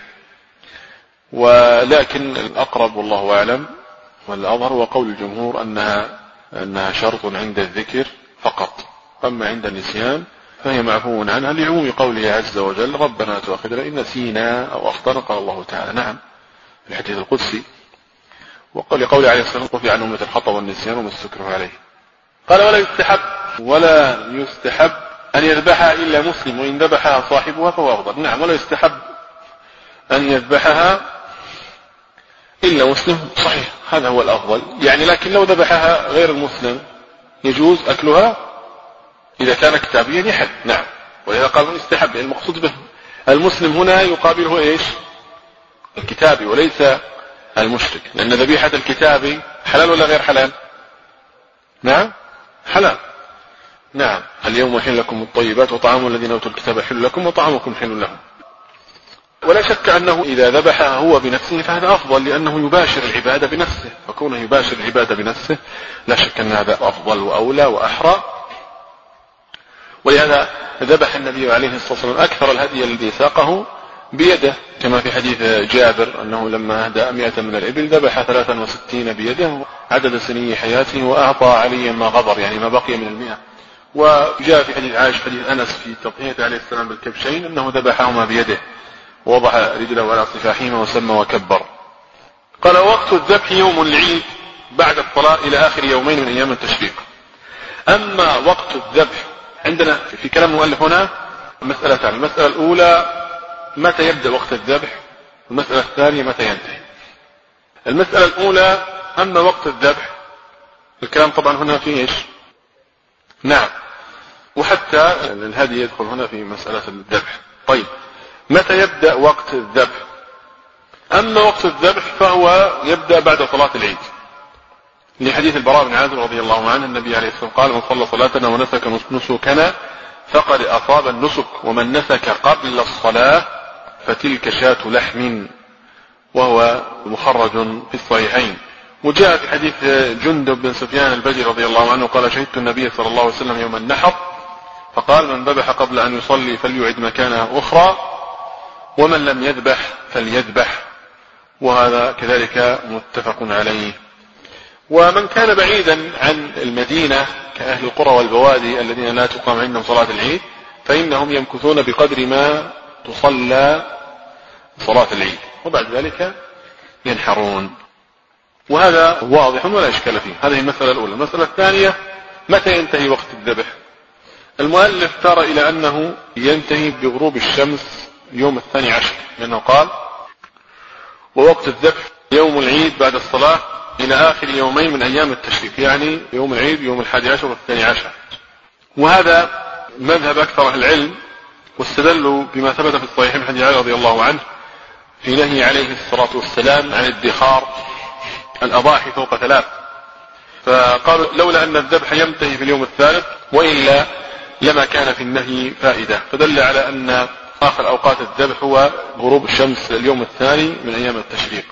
ولكن الأقرب والله أعلم والأظهر هو قول الجمهور أنها أنها شرط عند الذكر فقط، أما عند النسيان فهي معفو عنها لعموم قوله عز وجل ربنا تؤاخذنا إن نسينا أو أخطأنا، قال الله تعالى نعم في الحديث القدسي، وقال قوله عليه الصلاة والسلام عن أمة الخطأ والنسيان وما استكره عليه. قال ولا يستحب ولا يستحب أن يذبحها إلا مسلم، وإن ذبحها صاحبها فهو أفضل. نعم، ولا يستحب أن يذبحها إلا مسلم، صحيح هذا هو الأفضل يعني، لكن لو ذبحها غير المسلم يجوز أكلها إذا كان كتابيا يحل. نعم، ولذا قال يستحب، المقصود به المسلم هنا يقابله إيش؟ الكتابي وليس المشرك، لأن ذبيحة الكتابي حلال ولا غير حلال؟ نعم حلال. نعم، اليوم أحل لكم الطيبات وطعام الذين أوتوا الكتاب حل لكم وطعامكم حل لهم. ولا شك أنه إذا ذبحها هو بنفسه فهذا أفضل، لأنه يباشر العبادة بنفسه، فكونه يباشر العبادة بنفسه لا شك أن هذا أفضل وأولى وأحرى. ولهذا ذبح النبي عليه الصلاة والسلام أكثر الهدي الذي ساقه بيده، كما في حديث جابر أنه لما أهدى مئة من الإبل ذبح ثلاثا وستين بيده عدد سني حياته، وأعطى عليا ما غبر يعني ما بقي من المئة. وجاء في حديث عائشة حديث أنس في تضحية عليه السلام بالكبشين أنه ذبحهما بيده ووضع رجله على صفاحهما وسمى وكبر. قال وقت الذبح يوم العيد بعد الصلاة إلى آخر يومين من أيام التشريق. أما وقت الذبح عندنا في كلام المؤلف هنا مسألتان، المسألة الأولى متى يبدأ وقت الذبح، والمسألة الثانية متى ينتهي. المسألة الأولى أما وقت الذبح الكلام طبعا هنا فيه إيش؟ نعم، وحتى الهدي يدخل هنا في مسألة الذبح. طيب متى يبدأ وقت الذبح؟ أما وقت الذبح فهو يبدأ بعد صلاة العيد، لحديث البراء بن عازب رضي الله عنه النبي عليه الصلاة والسلام قال من صلى صلاتنا ونسك نسكنا فقد أصاب النسك، ومن نسك قبل الصلاة فتلك شاة لحم، وهو مخرج في الصحيحين. وجاء في حديث جندب بن سفيان البجلي رضي الله عنه قال شهدت النبي صلى الله عليه وسلم يوم النحر فقال من ذبح قبل أن يصلي فليعد مكانها أخرى، ومن لم يذبح فليذبح، وهذا كذلك متفق عليه. ومن كان بعيدا عن المدينة كأهل القرى والبوادي الذين لا تقام عندهم صلاة العيد فإنهم يمكثون بقدر ما تصلى صلاة العيد، وبعد ذلك ينحرون، وهذا واضح ولا إشكال فيه. هذه المسألة الأولى. المسألة الثانية متى ينتهي وقت الذبح؟ المؤلف ترى إلى أنه ينتهي بغروب الشمس يوم الثاني عشر، لأنه قال ووقت الذبح يوم العيد بعد الصلاة إلى آخر يومين من أيام التشريق، يعني يوم العيد يوم الحادي عشر والثاني عشر. وهذا مذهب أكثر أهل العلم، واستدلوا بما ثبت في الصحيح من حديث علي رضي الله عنه في نهي عليه الصلاة والسلام عن ادخار الأضاحي فوق ثلاث، فقالوا لولا أن الذبح ينتهي في اليوم الثالث وإلا لما كان في النهي فائدة، فدل على أن آخر أوقات الذبح هو غروب الشمس اليوم الثاني من أيام التشريق.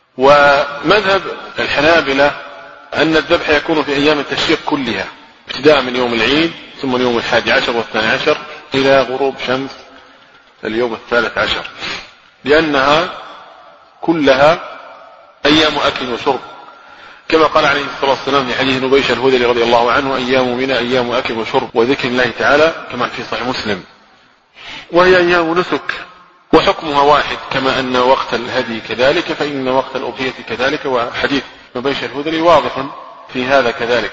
ومذهب الحنابلة أن الذبح يكون في أيام التشريق كلها ابتداء من يوم العيد ثم اليوم الحادي عشر والثاني عشر إلى غروب شمس اليوم الثالث عشر، لأنها كلها أيام أكل وشرب، كما قال عليه الصلاة والسلام في حديث نبيش الهذلي رضي الله عنه أيام منى أيام أكل وشرب وذكر الله تعالى كما في صحيح مسلم، وهي أيام نسك وحكمها واحد، كما أن وقت الهدي كذلك فإن وقت الأضحية كذلك، وحديث نبيش الهذلي واضح في هذا كذلك.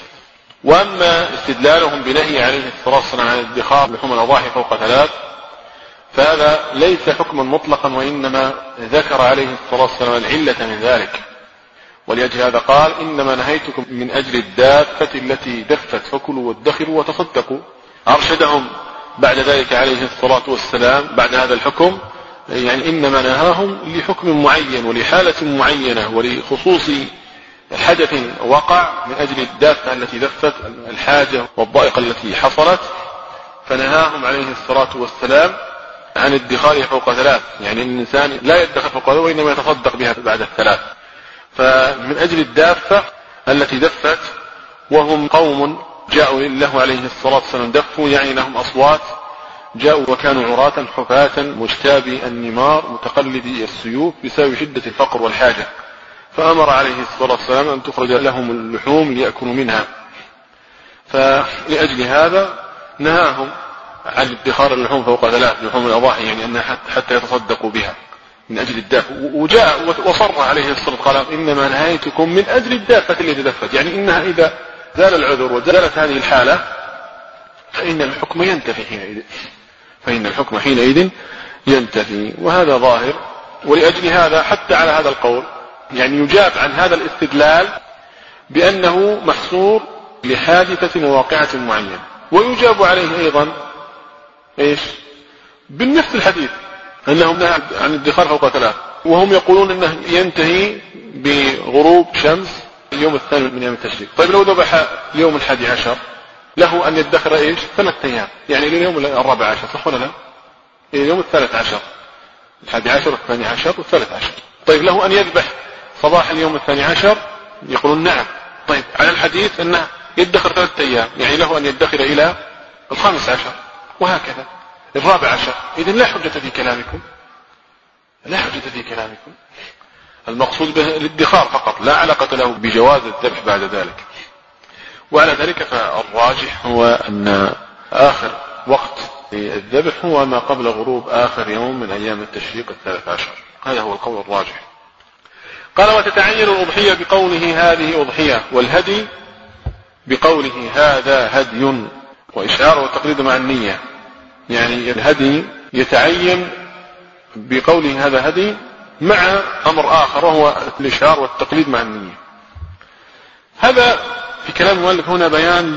وأما استدلالهم بنهي عليه الصلاة والسلام عن ادخار لحوم الأضاحي فوق ثلاث فهذا ليس حكما مطلقا، وإنما ذكر عليه الصلاة والسلام العلة من ذلك، ولأجل هذا قال إنما نهيتكم من أجل الدابة التي دفت فكلوا وادخروا وتصدقوا. أرشدهم بعد ذلك عليه الصلاة والسلام بعد هذا الحكم، يعني إنما نهاهم لحكم معين ولحالة معينة ولخصوص حدث وقع من أجل الدافة التي دفت الحاجة والضائقة التي حصلت، فنهاهم عليه الصلاة والسلام عن ادخارها فوق ثلاث، يعني الإنسان لا يدخر فوق ثلاث وإنما يتصدق بها بعد الثلاث. فمن أجل الدافة التي دفت، وهم قوم جاءوا له عليه الصلاة والسلام دفوا، يعني لهم أصوات، جاءوا وكانوا عراة حفاة مجتابي النمار متقلدي السيوف بسبب شدة الفقر والحاجة، فأمر عليه الصلاة والسلام أن تخرج لهم اللحوم ليأكلوا منها. فلأجل هذا نهاهم عن ادخار اللحوم فوق ثلاث، لحوم الأضاحي، يعني أنها حتى يتصدقوا بها من أجل الدافة. وجاء وصر عليه الصلاة والسلام قال إنما نهايتكم من أجل الدافة التي دفت، يعني إنها إذا زال العذر وزالت هذه الحالة فإن الحكم ينتفي حينئذ، فإن الحكم حينئذ ينتفي. وهذا ظاهر. ولأجل هذا حتى على هذا القول يعني يجاب عن هذا الاستدلال بأنه محصور لحادثة وواقعة معينة، ويجاب عليه أيضا إيش بالنفس الحديث أنهم نهى عن الادخار فوق ثلاث، وهم يقولون أنه ينتهي بغروب شمس اليوم الثاني من أيام التشريق. طيب لو ذبح يوم الحادي عشر له أن يدخر إيش ثلاثة أيام، يعني اليوم الرابع عشر، صح ولا لا؟ اليوم الثالث عشر، الحادي عشر والثاني عشر والثالث عشر. طيب له أن يذبح صباح اليوم الثاني عشر، يقولون نعم. طيب على الحديث أنه يدخر ثلاثة أيام، يعني له أن يدخر إلى الخامس عشر وهكذا الرابع عشر. إذن لا حجة في كلامكم، لا حجة في كلامكم. المقصود به الادخار فقط، لا علاقة له بجواز الذبح بعد ذلك. وعلى ذلك فالراجح هو أن آخر وقت للذبح هو ما قبل غروب آخر يوم من أيام التشريق الثالث عشر، هذا هو القول الراجح. قال وتتعين الأضحية بقوله هذه أضحية، والهدي بقوله هذا هدي، وإشعار والتقليد مع النية، يعني الهدي يتعين بقوله هذا هدي مع أمر آخر وهو الإشعار والتقليد مع النية. هذا في كلام المؤلف هنا بيان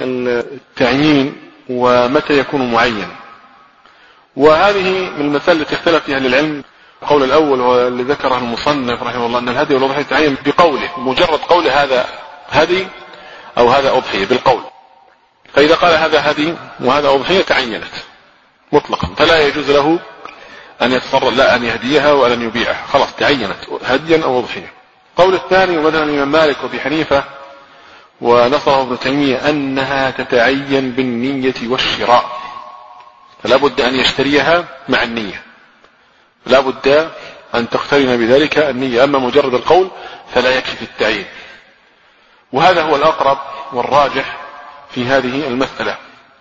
للتعيين ومتى يكون معين، وهذه من المسائل التي اختلف فيها للعلم. القول الأول هو اللي ذكره المصنف رحمه الله أن الهدي والأضحية يتعين بقوله، مجرد قول هذا هدي أو هذا أضحية بالقول، فإذا قال هذا هدي وهذا أضحية تعينت مطلقا، فلا يجوز له أن يتصرف لا أن يهديها ولا أن يبيعها، خلاص تعينت هديا أو أضحية. قول الثاني ومثلا الإمام مالك وابي حنيفة ونصره ابن تيمية أنها تتعين بالنية والشراء، فلا بد أن يشتريها مع النية، لا بد أن تقترن بذلك النية، أما مجرد القول فلا يكفي في التعيين. وهذا هو الأقرب والراجح في هذه المسألة.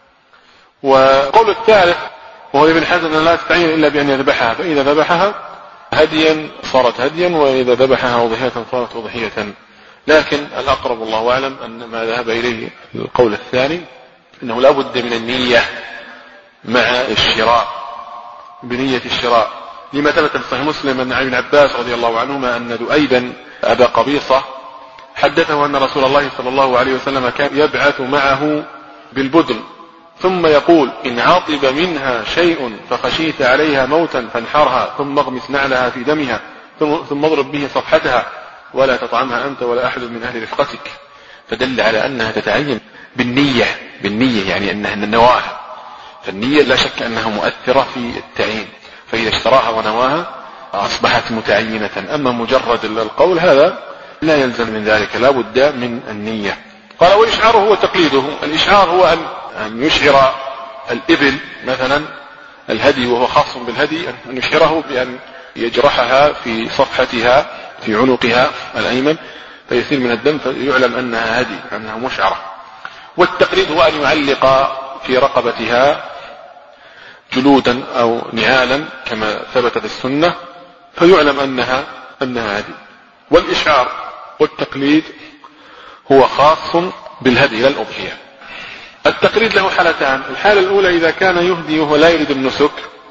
وقول الثالث وهو ابن حزم لا تتعين إلا بأن يذبحها، فإذا ذبحها هديا صارت هديا، وإذا ذبحها أضحية صارت أضحية. لكن الأقرب والله أعلم أن ما ذهب إليه القول الثاني أنه لا بد من النية مع الشراء، بنية الشراء، لما ثبت في صحيح مسلم أن ابن عباس رضي الله عنهما أن ذؤيبا أبا قبيصة حدثه أن رسول الله صلى الله عليه وسلم كان يبعث معه بالبدن ثم يقول إن عطب منها شيء فخشيت عليها موتا فانحرها ثم اغمس نعلها في دمها ثم اضرب به صفحتها ولا تطعمها أنت ولا أحد من أهل رفقتك. فدل على أنها تتعين بالنية، بالنية يعني أنها النواة، فالنية لا شك أنها مؤثرة في التعيين، فإذا اشتراها ونواها أصبحت متعينة. أما مجرد القول هذا لا يلزم من ذلك، لا بد من النية. قال وإشعاره هو تقليده، الإشعار هو أن يشعر الإبل مثلا الهدي، وهو خاص بالهدي، أن يشعره بأن يجرحها في صفحتها في عنقها الأيمن فيسيل من الدم فيعلم أنها هدي، أنها مشعرة. والتقليد هو أن يعلق في رقبتها جلودا أو نعالا كما ثبت في السنة فيعلم أنها أنها هدي. والإشعار والتقليد هو خاص بالهدي لا الأضحية. التقليد له حالتان، الحالة الأولى إذا كان يهدي وهو لا يريد النسك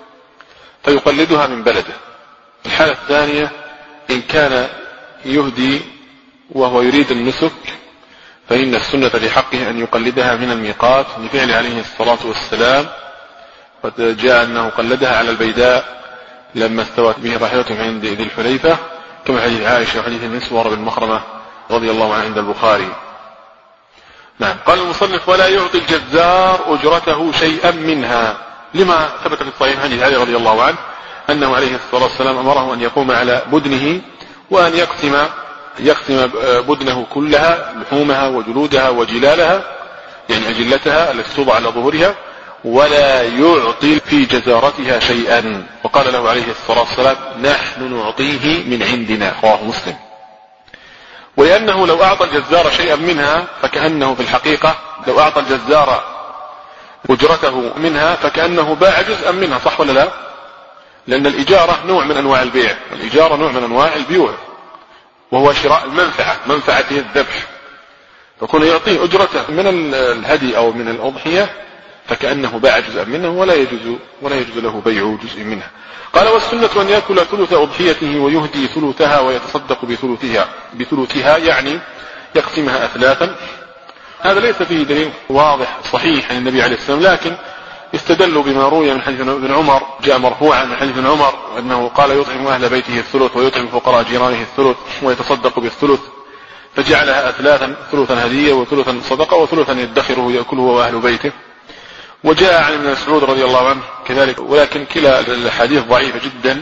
فيقلدها من بلده. الحالة الثانية إن كان يهدي وهو يريد النسك فإن السنة لحقه أن يقلدها من الميقات لفعل عليه الصلاة والسلام، قد جاء أنه قلدها على البيداء لما استوت به راحلته عند ذي الحليفة كما حديث عائشة وحديث المسور بن مخرمة رضي الله عنه عند البخاري. نعم. قال المصنف ولا يعطي الجزار أجرته شيئا منها، لما ثبت في الصحيح عن علي رضي الله عنه أنه عليه الصلاة والسلام أمره أن يقوم على بدنه وأن يقسم يقسم بدنه كلها لحومها وجلودها وجلالها، يعني أجلتها التي توضع على ظهورها، ولا يعطي في جزارتها شيئا. وقال له عليه الصلاة والسلام نحن نعطيه من عندنا، رواه مسلم. ولأنه لو أعطى الجزار شيئا منها فكأنه في الحقيقة لو أعطى الجزار أجرته منها فكأنه باع جزءا منها، صح ولا لا؟ لأن الإجارة نوع من أنواع البيع، الإجارة نوع من أنواع البيوع، وهو شراء المنفعة، منفعته الذبح، فكون يعطيه أجرته من الهدي أو من الأضحية فكأنه باع جزءا منه ولا يجوز ولا يجوز له بيع جزء منها. قال والسنة أن يأكل ثلث أضحيته ويهدي ثلثها ويتصدق بثلثها بثلثها يعني يقسمها أثلاثا. هذا ليس فيه دليل واضح صحيح عن النبي عليه السلام، لكن استدلوا بما روي من حديث ابن عمر، جاء مرفوعا من حديث ابن عمر أنه قال يطعم أهل بيته الثلث ويطعم فقراء جيرانه الثلث ويتصدق بالثلث، فجعلها أثلاثا، ثلثا هدية وثلثا صدقة وثلثا يدخره يأكله وأهل بيته. وجاء عن ابن مسعود رضي الله عنه كذلك، ولكن كلا الحديث ضعيفة جدا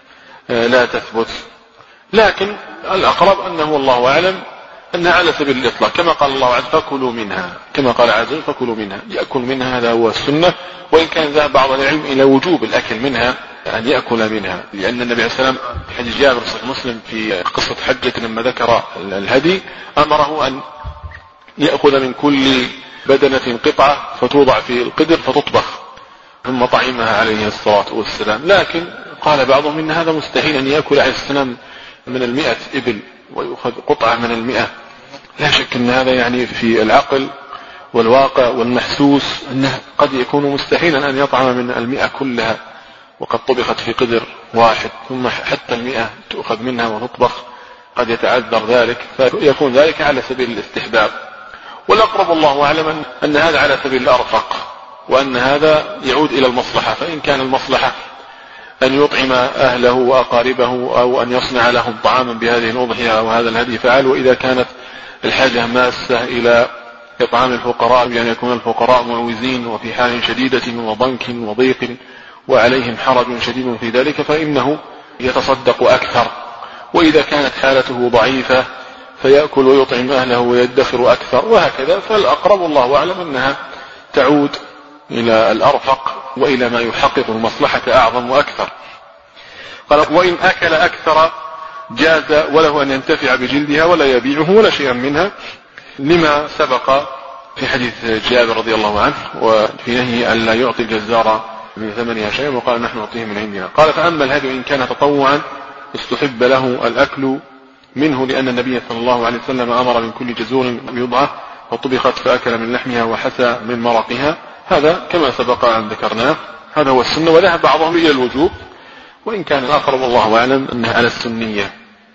لا تثبت، لكن الأقرب أنه والله أعلم أنها على سبيل الإطلاق، كما قال الله عز وجل فكلوا منها، كما قال عز وجل فكلوا منها، يأكل منها، هذا هو السنة. وإن كان ذهب بعض العلم إلى وجوب الأكل منها، أن يأكل منها، لأن النبي عليه السلام في حديث جابر صحيح مسلم في قصة حجة لما ذكر الهدي أمره أن يأخذ من كل بدنة قطعة فتوضع في القدر فتطبخ ثم طعمها عليه الصلاة والسلام. لكن قال بعضهم إن هذا مستحيل أن يأكل عليه السلام من المئة إبل ويأخذ قطعة من المئة، لا شك أن هذا يعني في العقل والواقع والمحسوس أنه قد يكون مستحيلا أن يطعم من المئة كلها وقد طبخت في قدر واحد، ثم حتى المئة تأخذ منها وتطبخ قد يتعذر ذلك، فيكون ذلك على سبيل الاستحباب. والأقرب الله أعلم أن هذا على سبيل الأرفق، وأن هذا يعود إلى المصلحة، فإن كان المصلحة أن يطعم أهله وأقاربه أو أن يصنع لهم طعاما بهذه الأضحية أو هذا الهدي فعل. وإذا كانت الحاجة ماسة إلى إطعام الفقراء بأن يكون الفقراء معوزين وفي حال شديدة وضنك وضيق وعليهم حرج شديد في ذلك فإنه يتصدق أكثر. وإذا كانت حالته ضعيفة فيأكل ويطعم أهله ويدخر أكثر، وهكذا. فالأقرب الله أعلم أنها تعود إلى الأرفق وإلى ما يحقق المصلحة أعظم وأكثر. قال وإن أكل أكثر جاز وله أن ينتفع بجلدها ولا يبيعه ولا شيئا منها، لما سبق في حديث جابر رضي الله عنه وفي نهي أن لا يعطي الجزار من ثمنها شيئا، وقال نحن نعطيه من عندنا. قال فأما الهدي إن كان تطوعا استحب له الأكل منه، لأن النبي صلى الله عليه وسلم أمر من كل جزور بيضعة فطبخت فأكل من لحمها وحسى من مرقها، هذا كما سبق أن ذكرناه، هذا هو السنة. وذهب بعضهم إلى الوجوب، وإن كان الآخر والله أعلم أنها على السنية.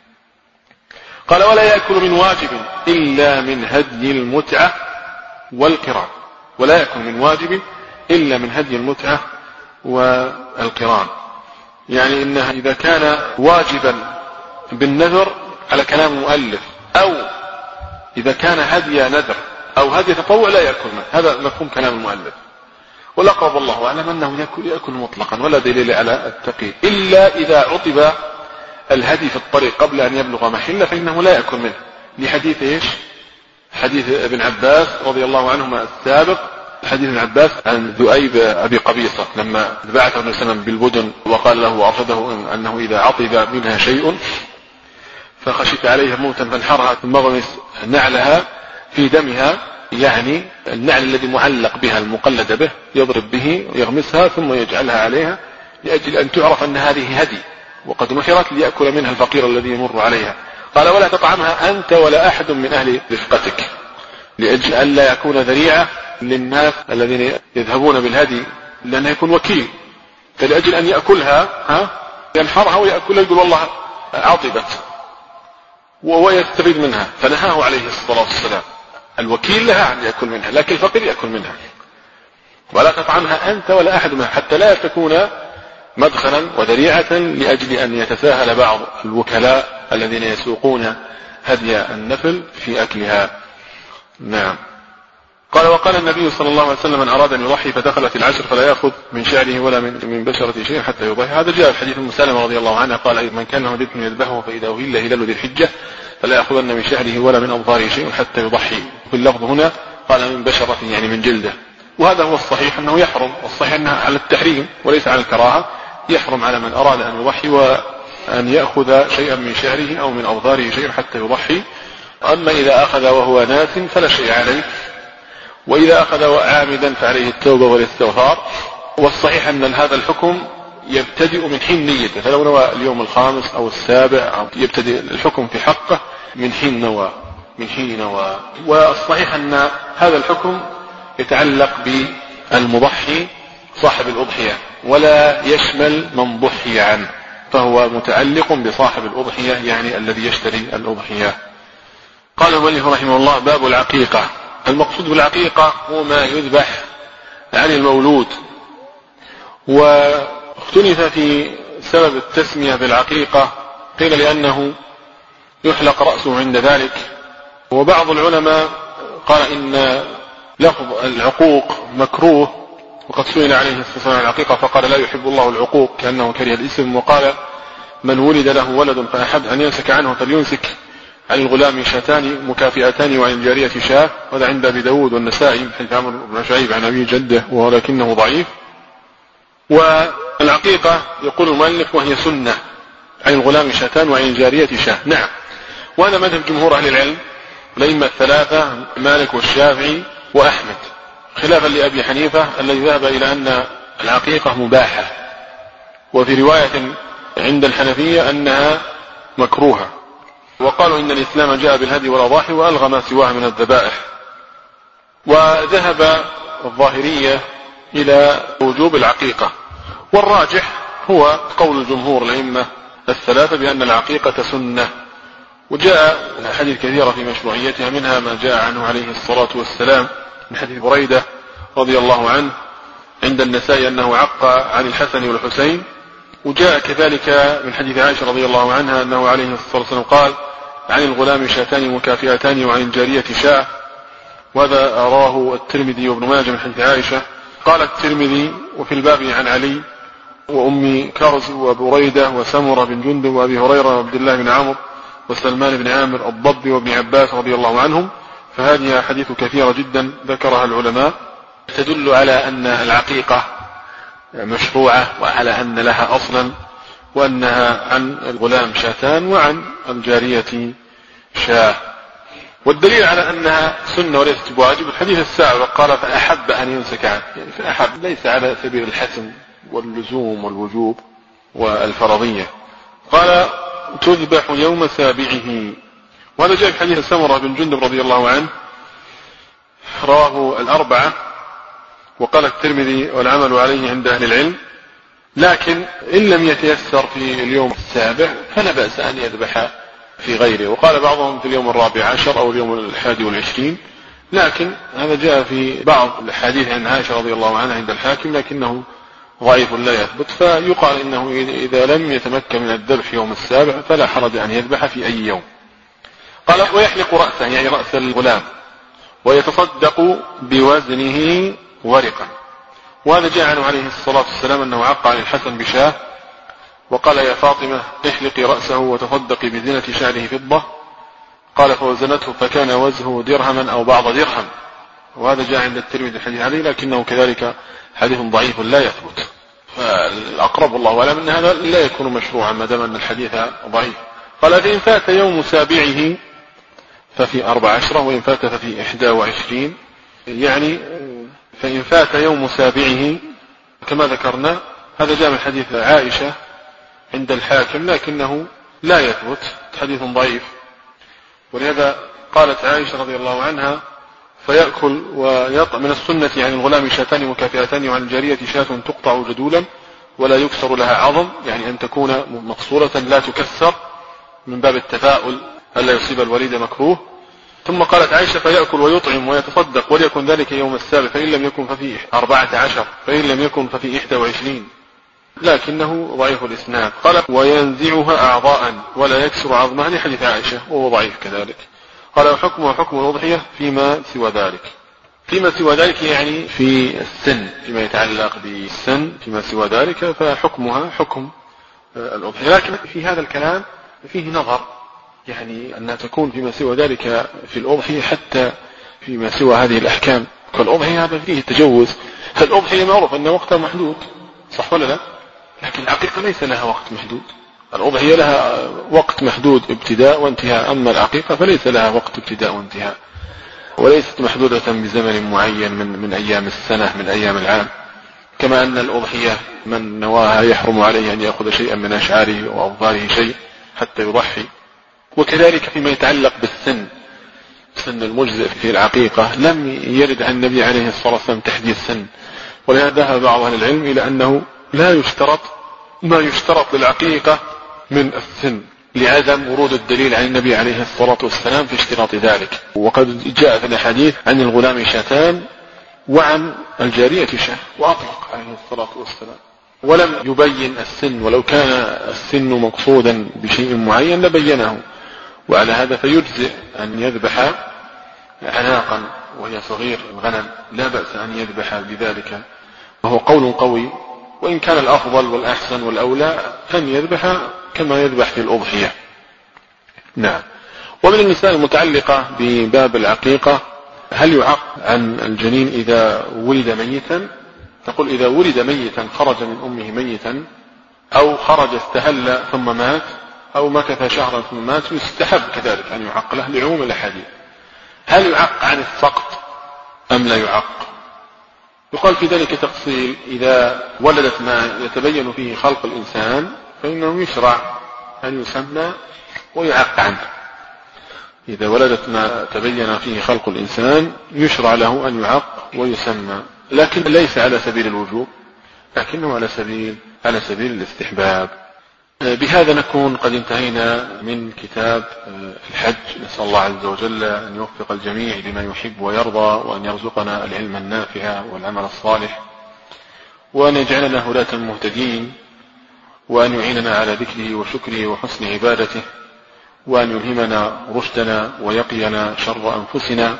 قال ولا يأكل من واجب إلا من هدي المتعة والقران، ولا يأكل من واجب إلا من هدي المتعة والقران، يعني إنها إذا كان واجبا بالنذر على كلام المؤلف، أو إذا كان هدي نذر أو هدي تطوع لا يأكل منه، هذا مفهوم كلام المؤلف. والأقرب الله أعلم أنه يأكل, يأكل مطلقا ولا دليل على التقييد، إلا إذا عطب الهدي في الطريق قبل أن يبلغ محله فإنه لا يأكل منه، لحديث إيش؟ حديث ابن عباس رضي الله عنهما السابق، حديث ابن عباس عن ذؤيب أبي قبيصة لما بعثه النبي صلى الله عليه وسلم بالبدن وقال له وأرشده أنه إذا عطب منها شيء فخشيت عليها موتا فانحرها ثم غمس نعلها في دمها، يعني النعل الذي معلق بها المقلد به يضرب به ويغمسها ثم يجعلها عليها لأجل أن تعرف أن هذه هدي وقد نحرت ليأكل منها الفقير الذي يمر عليها. قال ولا تطعمها أنت ولا أحد من أهل رفقتك، لأجل أن لا يكون ذريعة للناس الذين يذهبون بالهدي، لأنه يكون وكيل، فلأجل أن يأكلها ها ينحرها ويأكلها يقول والله عطبت ويستفيد منها، فنهاه عليه الصلاة والسلام. الوكيل لها أن يأكل منها، لكن الفقير يأكل منها. ولا تطعمها أنت ولا أحد منها حتى لا تكون مدخلا وذريعة لأجل أن يتساهل بعض الوكلاء الذين يسوقون هدي النفل في أكلها. نعم. قال وقال النبي صلى الله عليه وسلم من أراد أن يضحي فدخلت العشر فلا يأخذ من شعره ولا من, من بشرة شيء حتى يضحي. هذا جاء في حديث أم سلمة رضي الله عنها قال من كان له ذبح يذبحه فإذا أهل هلال ذي الحجة فلا يأخذن من شعره ولا من أظفاره شيء حتى يضحي. في اللفظ هنا قال من بشرة يعني من جلده. وهذا هو الصحيح أنه يحرم، والصحيح أنه على التحريم وليس على الكراهة. يحرم على من أراد أن يضحي وأن يأخذ شيئا من شعره أو من أظفاره شيئا حتى يضحي. أما إذا أخذ وهو ناس فلا شيء عليه، وإذا أخذ عامدا فعليه التوبة والاستغفار. والصحيح أن هذا الحكم يبتدئ من حين نيته، فلو نوى اليوم الخامس أو السابع يبتدئ الحكم في حقه من حين نوى من حين نوى. والصحيح أن هذا الحكم يتعلق بالمضحي صاحب الأضحية ولا يشمل من ضحي عنه، فهو متعلق بصاحب الأضحية يعني الذي يشتري الأضحية. قال المؤلف رحمه الله باب العقيقة. المقصود بالعقيقة هو ما يذبح عن المولود، واختلف في سبب التسمية بالعقيقة، قيل لأنه يحلق رأسه عند ذلك، وبعض العلماء قال إن لفظ العقوق مكروه، وقد سئل عليه الصلاة العقيقة فقال لا يحب الله العقوق كأنه كره الاسم، وقال من ولد له ولد فأحب أن يمسك عنه فليمسك عن الغلام شاتان مكافئتان وعن الجارية شاة. وهذا عند أبي داود والنسائي من حديث عمرو بن شعيب عن أبي جده ولكنه ضعيف. والعقيقة يقول المؤلف وهي سنة عن الغلام شاتان وعن الجارية شاة. نعم، وهذا مذهب جمهور أهل العلم الأئمة الثلاثة مالك والشافعي وأحمد، خلافا لأبي حنيفة الذي ذهب إلى أن العقيقة مباحة، وفي رواية عند الحنفية أنها مكروهة، وقالوا إن الإسلام جاء بالهدي والأضاحي وألغى ما سواها من الذبائح. وذهب الظاهرية إلى وجوب العقيقة، والراجح هو قول الجمهور الأئمة الثلاثة بأن العقيقة سنة. وجاء حديث كثيرة في مشروعيتها، منها ما جاء عنه عليه الصلاة والسلام من حديث بريدة رضي الله عنه عند النسائي أنه عق عن الحسن والحسين. وجاء كذلك من حديث عائشة رضي الله عنها أنه عليه الصلاة والسلام قال عن الغلام شاتان مكافئتان وعن الجارية شاة. وهذا رواه الترمذي وابن ماجه من حديث عائشة. قال الترمذي وفي الباب عن علي وأم كرز وبريدة وسمرة بن جندب وأبي هريرة وعبد الله بن عمرو وسلمان بن عامر الضبي وابن عباس رضي الله عنهم. فهذه حديث كثيرة جدا ذكرها العلماء تدل على أن العقيقة مشروعة وعلى أن لها أصلا، وأنها عن الغلام شاتان وعن الجارية شاة. والدليل على أنها سنة وليست بواجب الحديث السابق قال فأحب أن يمسك عنه، يعني فأحب ليس على سبيل الحسن واللزوم والوجوب والفرضية. قال تذبح يوم سابعه. وهذا جاء في حديث سمرة بن جندب رضي الله عنه رواه الأربعة، وقال الترمذي والعمل عليه عند أهل العلم، لكن إن لم يتيسر في اليوم السابع فلا بأس أن يذبح في غيره. وقال بعضهم في اليوم الرابع عشر أو اليوم الحادي والعشرين، لكن هذا جاء في بعض الحديث عن عائشة رضي الله عنها عند الحاكم لكنه ضعيف لا يثبت، فيقال إنه إذا لم يتمكن من الذبح يوم السابع فلا حرج أن يذبح في أي يوم. قال ويحلق رأسه يعني رأس الغلام ويتصدق بوزنه ورقا. وهذا جاء عنه عليه الصلاة والسلام أنه عق عن الحسن بشاه وقال يا فاطمة احلقي رأسه وتصدقي بزينة شعره فضة، قال فوزنته فكان وزنه درهما أو بعض درهم. وهذا جاء عند الترمذي الحديث عليه لكنه كذلك حديث ضعيف لا يثبت، فالأقرب الله أعلم أن هذا لا يكون مشروعا ما دام أن الحديث ضعيف. قال فإن فات يوم سابعه ففي أربع عشرة وإن فات ففي إحدى وعشرين، يعني فإن فات يوم سابعه كما ذكرنا. هذا جاء من حديث عائشة عند الحاكم لكنه لا يثبت، حديث ضعيف. ولهذا قالت عائشة رضي الله عنها فيأكل ويطع من السنة عن الغلام شاتان مكافئتان وعن الجارية شاة تقطع جدولا ولا يكسر لها عظم، يعني أن تكون مقصورة لا تكسر من باب التفاؤل ألا يصيب الوليد مكروه. ثم قالت عائشة فيأكل ويطعم ويتصدق وليكن ذلك يوم السابع، فإن لم يكن ففي أربعة عشر فإن لم يكن ففي إحدى وعشرين، لكنه ضعيف الإسناد. قال وينزعها أعضاء ولا يكسر عظمها لحديث عائشة وهو ضعيف كذلك. قال وحكمه حكم الأضحية فيما سوى ذلك. فيما سوى ذلك يعني في السن، فيما يتعلق بالسن فيما سوى ذلك فحكمها حكم الأضحية. لكن في هذا الكلام فيه نظر، يعني أنها تكون فيما سوى ذلك في الأضحية حتى فيما سوى هذه الأحكام كالأضحية هذا فيه تجوز. فالأضحية معروف أن وقتها محدود، صح ولا لا؟ لكن العقيقة ليس لها وقت محدود. الأضحية لها وقت محدود ابتداء وانتهاء، أما العقيقة فليس لها وقت ابتداء وانتهاء، وليست محدودة بزمن معين من, من أيام السنة من أيام العام، كما أن الأضحية من نواها يحرم عليه أن يأخذ شيئا من أشعاره وأظفاره شيء حتى يضحي. وكذلك فيما يتعلق بالسن، سن المجزئ في العقيقة لم يرد عن النبي عليه الصلاة والسلام تحديد سن، ولهذا ذهب بعض أهل العلم إلى أنه لا يشترط ما يشترط للعقيقة من السن، لعدم ورود الدليل عن النبي عليه الصلاة والسلام في اشتراط ذلك. وقد جاء في الحديث عن الغلام شاتان وعن الجارية شاه، وأطلق عليه الصلاة والسلام ولم يبين السن، ولو كان السن مقصودا بشيء معين لبينه. وعلى هذا فيجزئ أن يذبح عناقا وهي صغير الغنم، لا بأس أن يذبح بذلك، وهو قول قوي، وإن كان الأفضل والأحسن والأولى أن يذبح كما يذبح في الأضحية. نعم. ومن المسائل المتعلقة بباب العقيقة، هل يعق عن الجنين إذا ولد ميتا؟ تقول إذا ولد ميتا خرج من أمه ميتا، أو خرج استهل ثم مات، أو مكث شهرا ثم مات، يستحب كذلك أن يعق له لعموم الأحاديث. هل يعق عن السقط أم لا يعق؟ يقال في ذلك تفصيل. إذا ولدت ما يتبين فيه خلق الإنسان فإنه يشرع أن يسمى ويعق عنه. إذا ولدت ما تبين فيه خلق الإنسان يشرع له أن يعق ويسمى، لكن ليس على سبيل الوجوب، لكنه على سبيل على سبيل الاستحباب. بهذا نكون قد انتهينا من كتاب الحج. نسأل الله عز وجل أن يوفق الجميع لما يحب ويرضى، وأن يرزقنا العلم النافع والعمل الصالح، وأن يجعلنا هداة مهتدين، وأن يعيننا على ذكره وشكره وحسن عبادته، وأن يلهمنا رشدنا ويقينا شر أنفسنا،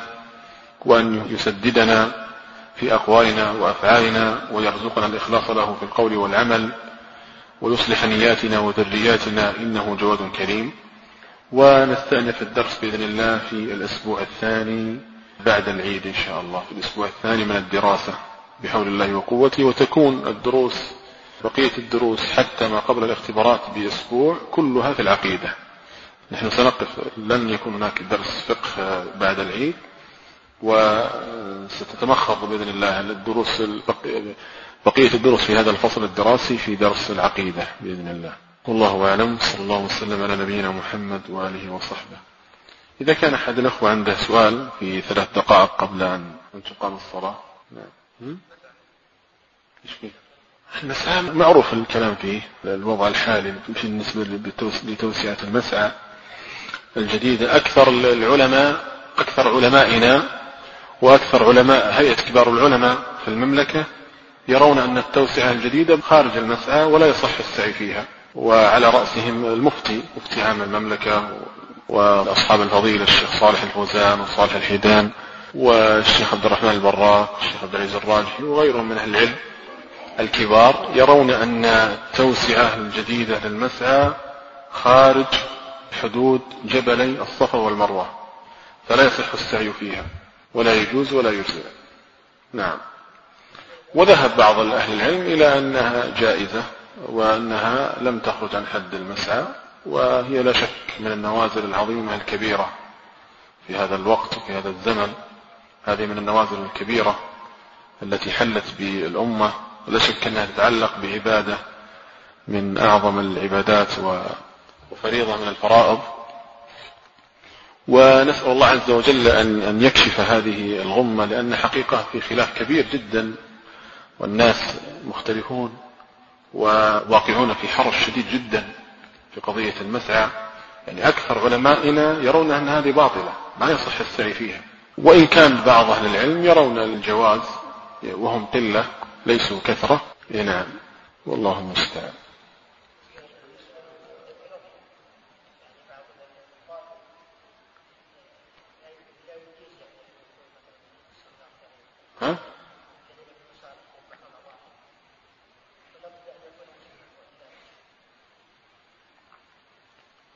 وأن يسددنا في أقوالنا وأفعالنا، ويرزقنا الإخلاص له في القول والعمل، ويصلح نياتنا وذرياتنا، إنه جواد كريم. ونستأنف الدرس بإذن الله في الأسبوع الثاني بعد العيد إن شاء الله، في الأسبوع الثاني من الدراسة بحول الله وقوته. وتكون الدروس بقية الدروس حتى ما قبل الاختبارات بأسبوع كلها في العقيدة. نحن سنقف، لن يكون هناك درس فقه بعد العيد، وستتمخض بإذن الله الدروس بقية الدروس في هذا الفصل الدراسي في درس العقيدة بإذن الله. والله أعلم. صلى الله وسلم على نبينا محمد وآله وصحبه. إذا كان أحد الأخوة عنده سؤال في ثلاث دقائق قبل أن تقام الصلاة. نعم. إيش فيه؟ المسعى معروف الكلام فيه، الوضع الحالي في بالنسبة لتوسعة المسعى الجديدة. أكثر العلماء أكثر علمائنا وأكثر علماء هيئة كبار العلماء في المملكة يرون أن التوسعة الجديدة خارج المسعى ولا يصح السعي فيها، وعلى رأسهم المفتي مفتي عام المملكة وأصحاب الفضيلة الشيخ صالح الفوزان وصالح الحيدان والشيخ عبد الرحمن البراك والشيخ عبد العزيز الراجحي وغيرهم من أهل العلم الكبار، يرون أن التوسعة الجديدة للمسعى خارج حدود جبلي الصفا والمروة، فلا يصح السعي فيها ولا يجوز ولا يجزئ. نعم. وذهب بعض أهل العلم إلى أنها جائزة وأنها لم تخرج عن حد المسعى، وهي لا شك من النوازل العظيمة الكبيرة في هذا الوقت وفي هذا الزمن. هذه من النوازل الكبيرة التي حلت بالأمة، ولا شك أنها تتعلق بعبادة من أعظم العبادات وفريضة من الفرائض. ونسأل الله عز وجل أن يكشف هذه الغمة، لأن حقيقة في خلاف كبير جدا، والناس مختلفون وواقعون في حرج شديد جدا في قضية المسعى. يعني أكثر علمائنا يرون أن هذه باطلة ما يصح السعي فيها، وإن كان بعض أهل العلم يرون الجواز وهم قلة ليسوا كثرة. نعم. والله المستعان.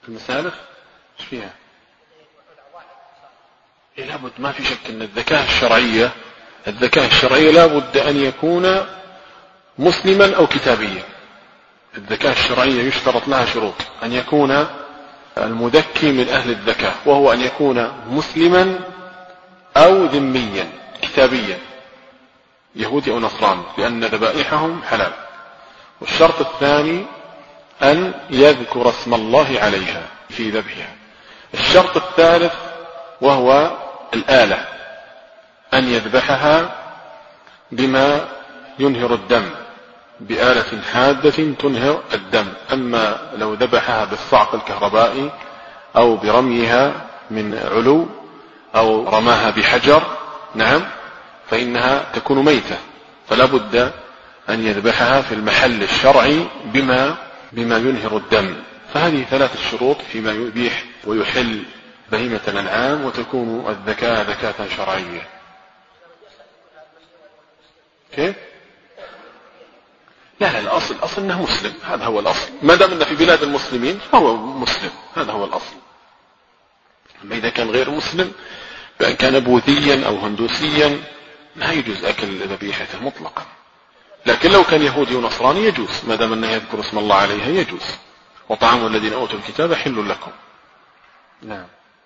المسالخ ايش فيها؟ إيه لابد، ما في شك أن الذكاء الشرعية الذكاء الشرعية لابد أن يكون مسلما أو كتابيا. الذكاء الشرعية يشترط لها شروط: أن يكون المذكي من أهل الذكاء، وهو أن يكون مسلما أو ذميا كتابيا يهودي أو نصراني، لأن ذبائحهم حلال. والشرط الثاني أن يذكر اسم الله عليها في ذبحها. الشرط الثالث وهو الآلة، أن يذبحها بما ينهر الدم، بآلة حادة تنهر الدم. أما لو ذبحها بالصعق الكهربائي أو برميها من علو أو رماها بحجر نعم فإنها تكون ميتة، فلا بد أن يذبحها في المحل الشرعي بما بما ينهر الدم. فهذه ثلاث شروط فيما يبيح ويحل بهيمة الأنعام، وتكون الذكاء ذكاة شرعية. كيف؟ لا لا الأصل الأصل أنه مسلم، هذا هو الأصل. ما دام أنه في بلاد المسلمين فهو مسلم، هذا هو الأصل. أما إذا كان غير مسلم بأن كان بوذيا أو هندوسيا لا يجوز أكل ذبيحته مطلقا. لكن لو كان يهودي ونصراني يجوز، ما دام أنه يذكر اسم الله عليها يجوز. وطعام الذين أوتوا الكتاب حل لكم. نعم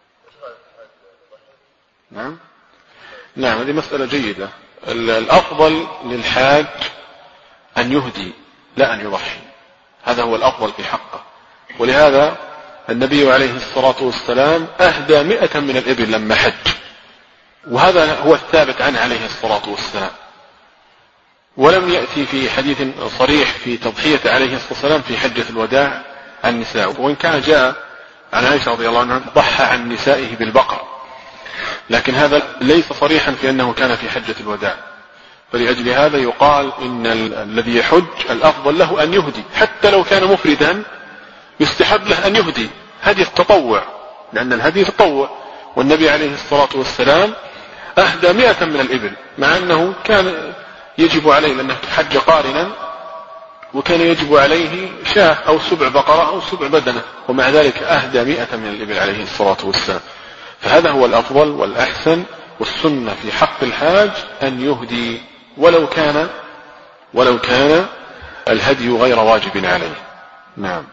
نعم نعم هذه مسألة جيدة. الأفضل للحاج أن يهدي لا أن يضحي، هذا هو الأفضل في حقه. ولهذا النبي عليه الصلاة والسلام أهدى مئة من الإبل لما حج، وهذا هو الثابت عنه عليه الصلاة والسلام. ولم يأتي في حديث صريح في تضحية عليه الصلاة والسلام في حجة الوداع عن نساء، وإن كان جاء عن عائشة رضي الله عنها ضحى عن نسائه بالبقر، لكن هذا ليس صريحا في أنه كان في حجة الوداع. فلأجل هذا يقال إن الذي يحج الأفضل له أن يهدي، حتى لو كان مفردا يستحب له أن يهدي هدي التطوع، لأن الهدي تطوع. والنبي عليه الصلاة والسلام أهدى مئة من الإبل، مع أنه كان يجب عليه لأنه حج قارنا، وكان يجب عليه شاة أو سبع بقرة أو سبع بدنة، ومع ذلك أهدى مئة من الإبل عليه الصلاة والسلام. فهذا هو الأفضل والأحسن، والسنة في حق الحاج أن يهدي ولو كان ولو كان الهدي غير واجب عليه. نعم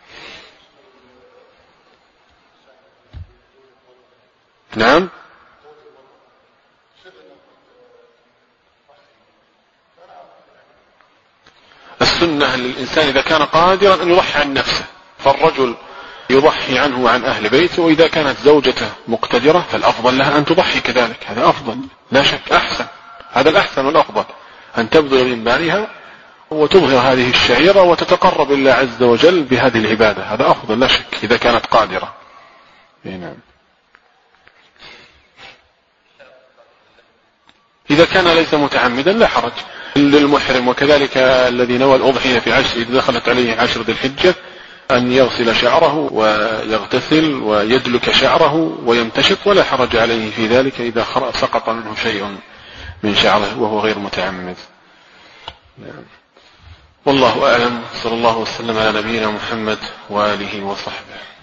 نعم السنة للإنسان إذا كان قادرا أن يضحي عن نفسه، فالرجل يضحي عنه وعن أهل بيته، وإذا كانت زوجته مقتدرة فالأفضل لها أن تضحي كذلك، هذا أفضل لا شك، أحسن، هذا الأحسن والأفضل أن تبذل من مالها وتظهر هذه الشعيرة وتتقرب الله عز وجل بهذه العبادة، هذا أفضل لا شك إذا كانت قادرة. نعم إذا كان ليس متعمدا لا حرج. للمحرم وكذلك الذي نوى الأضحية في عشر إذا دخلت عليه عشر ذي الحجة أن يغسل شعره ويغتسل ويدلك شعره ويمتشط، ولا حرج عليه في ذلك إذا سقط منه شيء من شعره وهو غير متعمد. والله أعلم، صلى الله وسلم على نبينا محمد وآله وصحبه.